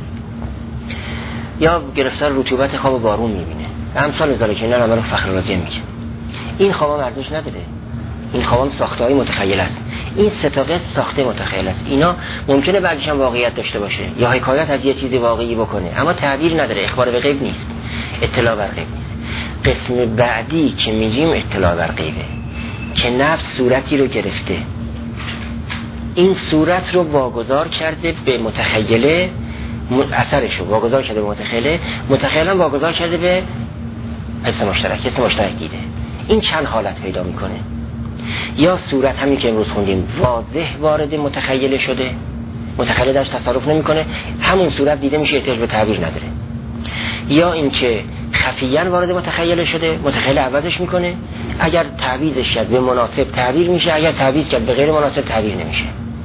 یا گرفتار رطوبت خواب بارون میبینه. امثال ذالک. اینا رو فخر رازی میگه. این خوابا ارزش نداره. این خوابا ساخته‌های متخیل است. این سه تا قسم ساخته متخیل است. اینا ممکنه بعضیش هم واقعیت داشته باشه یا حکایت از یه چیزی واقعی بکنه، اما تعبیر نداره، اخبار به غیب نیست، اطلاع بر غیب نیست. قسم بعدی که میگیم اطلاع بر غیبه، که نفس صورتی رو گرفته، این صورت رو واگذار کرده به متخیله، اثرش رو واگذار کرده به متخیله، متخیلا واگذار کرده به حس مشترک، حس مشترک دیده. این چند حالت پیدا میکنه. یا صورت همین که امروز خوندیم واضح وارد متخیله شده، متخیله درش تصرف نمیکنه، همون صورت دیده میشه، احتیاج به تعبیر نداره. یا اینکه خفیاً وارد متخیله شده، متخیله عوضش میکنه، اگر تعویضش کرد به مناسب تعبیر میشه، اگر تعویض کرد به غیر مناسب تعبیر نمیشه.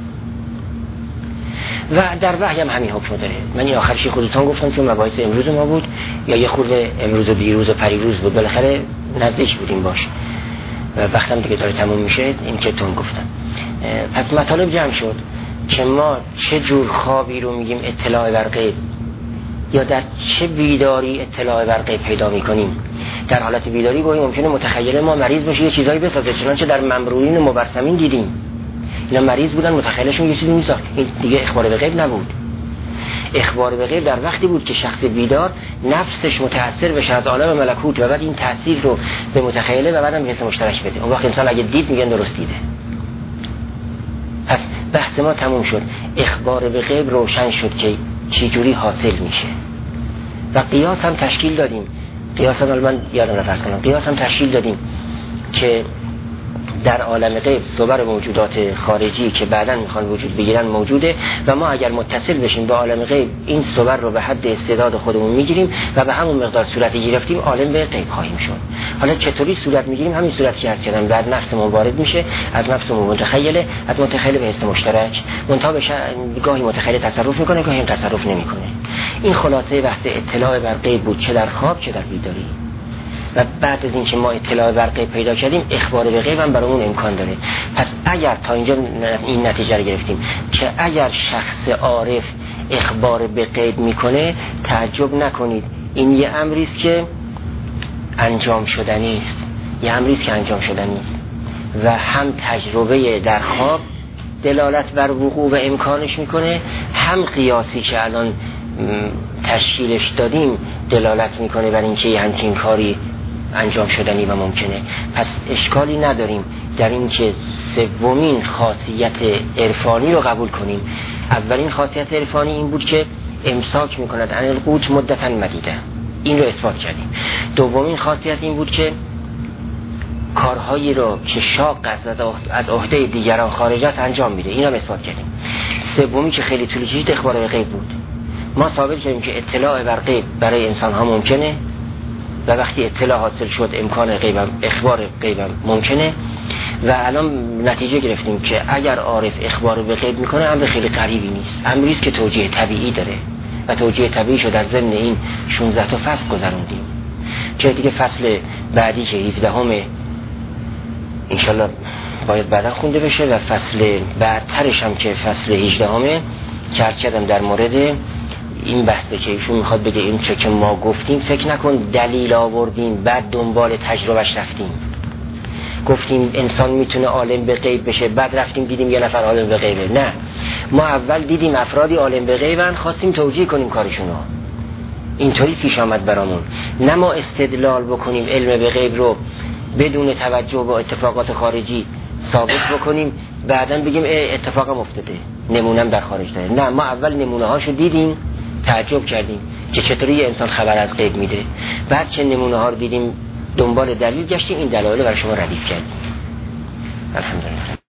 و در وحی هم همین حکم داره. من این آخرش خودتون گفتم که مباحث امروز ما بود، یا یه خورده امروز و دیروز و پریروز بود، بالاخره نزدیک بودیم باش و وقتم دیگه داره تموم میشه. این که تون گفتم. پس مطالب جمع شد که ما چه جور خوابی رو میگیم اطلاع بر غیب، یا در چه بیداری اطلاع بر غیب پیدا میکنیم. در حالت بیداری گویی ممکنه متخیل ما مریض باشه، یه چیزایی بسازه، چنانچه در ممرورین و مبرسمین دیدیم اینا مریض بودن، متخیلشون یه چیزی میساخت. این دیگه اخبار به غیب نبود. اخبار به غیب در وقتی بود که شخص بیدار نفسش متاثر بشه از عالم ملکوت و بعد این تاثیر رو به متخیله و بعدم حس مشترک بده. اون وقت انسان اگه دید میگن درست دیده. پس بحث ما تموم شد. اخبار به غیب روشن شد که چی جوری حاصل میشه و قیاس هم تشکیل دادیم. قیاس هم من یادم رفت کنم قیاس هم تشکیل دادیم که در عالم غیب صور موجودات خارجی که بعداً میخوان وجود بگیرن موجوده و ما اگر متصل بشیم با عالم غیب این صور رو به حد استعداد خودمون میگیریم و به همون مقدار صورتی گرفتیم عالم به غیب خواهیم شد. حالا چطوری صورت میگیریم؟ همین صورت که هست کردم بعد نفسمون وارد میشه، از نفسمون متخیله، از متخیله به حس مشترک منتها بشه، گاهی متخیله تصرف میکنه گاهی تصرف نمیکنه. این خلاصه بحث اطلاع بر غیب بود، چه در خواب چه در بیداری. و بعد از اینکه ما اطلاع بر غیب پیدا کردیم اخبار به غیب هم برامون امکان داره. پس اگر تا اینجا این نتیجه رو گرفتیم که اگر شخص عارف اخبار به غیب میکنه تعجب نکنید، این یه امری است که انجام شدنی است، یه امری است که انجام شدنی است و هم تجربه در خواب دلالت بر وقوع و امکانش میکنه، هم قیاسی که الان تشکیلش دادیم دلالت میکنه بر اینکه یه همچین کاری انجام شدنی و ممکنه. پس اشکالی نداریم در اینکه سومین خاصیت عرفانی رو قبول کنیم. اولین خاصیت عرفانی این بود که امساک میکند عن القوت مدتا مدیده، این رو اثبات کردیم. دومین خاصیت این بود که کارهایی رو که شاق است از عهده دیگران خارج است انجام میده، این رو اثبات کردیم. سومی که خیلی طول کشید اخبار به غیب بود. ما ثابت کردیم که اطلاع بر غیب برای انسان ها ممکنه و وقتی اطلاع حاصل شد امکان غیبم اخبار غیبم ممکنه و الان نتیجه گرفتیم که اگر عارف اخبار به غیب میکنه امر خیلی غریبی نیست، امری است که توجیه طبیعی داره و توجیه طبیعی شو در ضمن این شانزده تا فصل گذروندیم که دیگه فصل بعدی که هفدهم انشالله باید بعدا خونده بشه و فصل بعدترش هم که فصل هجدهم که عرض کردم در مورد این بحثه که ایشون میخواد بگه این چه که ما گفتیم فکر نکن دلیل آوردیم بعد دنبال تجربهش رفتیم، گفتیم انسان میتونه عالم به غیب بشه بعد رفتیم دیدیم یه نفر عالم به غیبه. نه، ما اول دیدیم افرادی عالم به غیبن خواستیم توجیه کنیم کارشونو، اینطوری پیش آمد برامون. نه ما استدلال بکنیم علم به غیب رو بدون توجه به اتفاقات خارجی ثابت بکنیم بعداً بگیم اتفاقم افتاده نمونم در خارج داره. نه، ما اول نمونه هاشو دیدیم تعجب کردیم که چطوری یه انسان خبر از غیب میده، بعد که نمونه ها رو دیدیم دنبال دلیل گشتیم این دلایل برای شما ردیف کردیم. الحمدلله.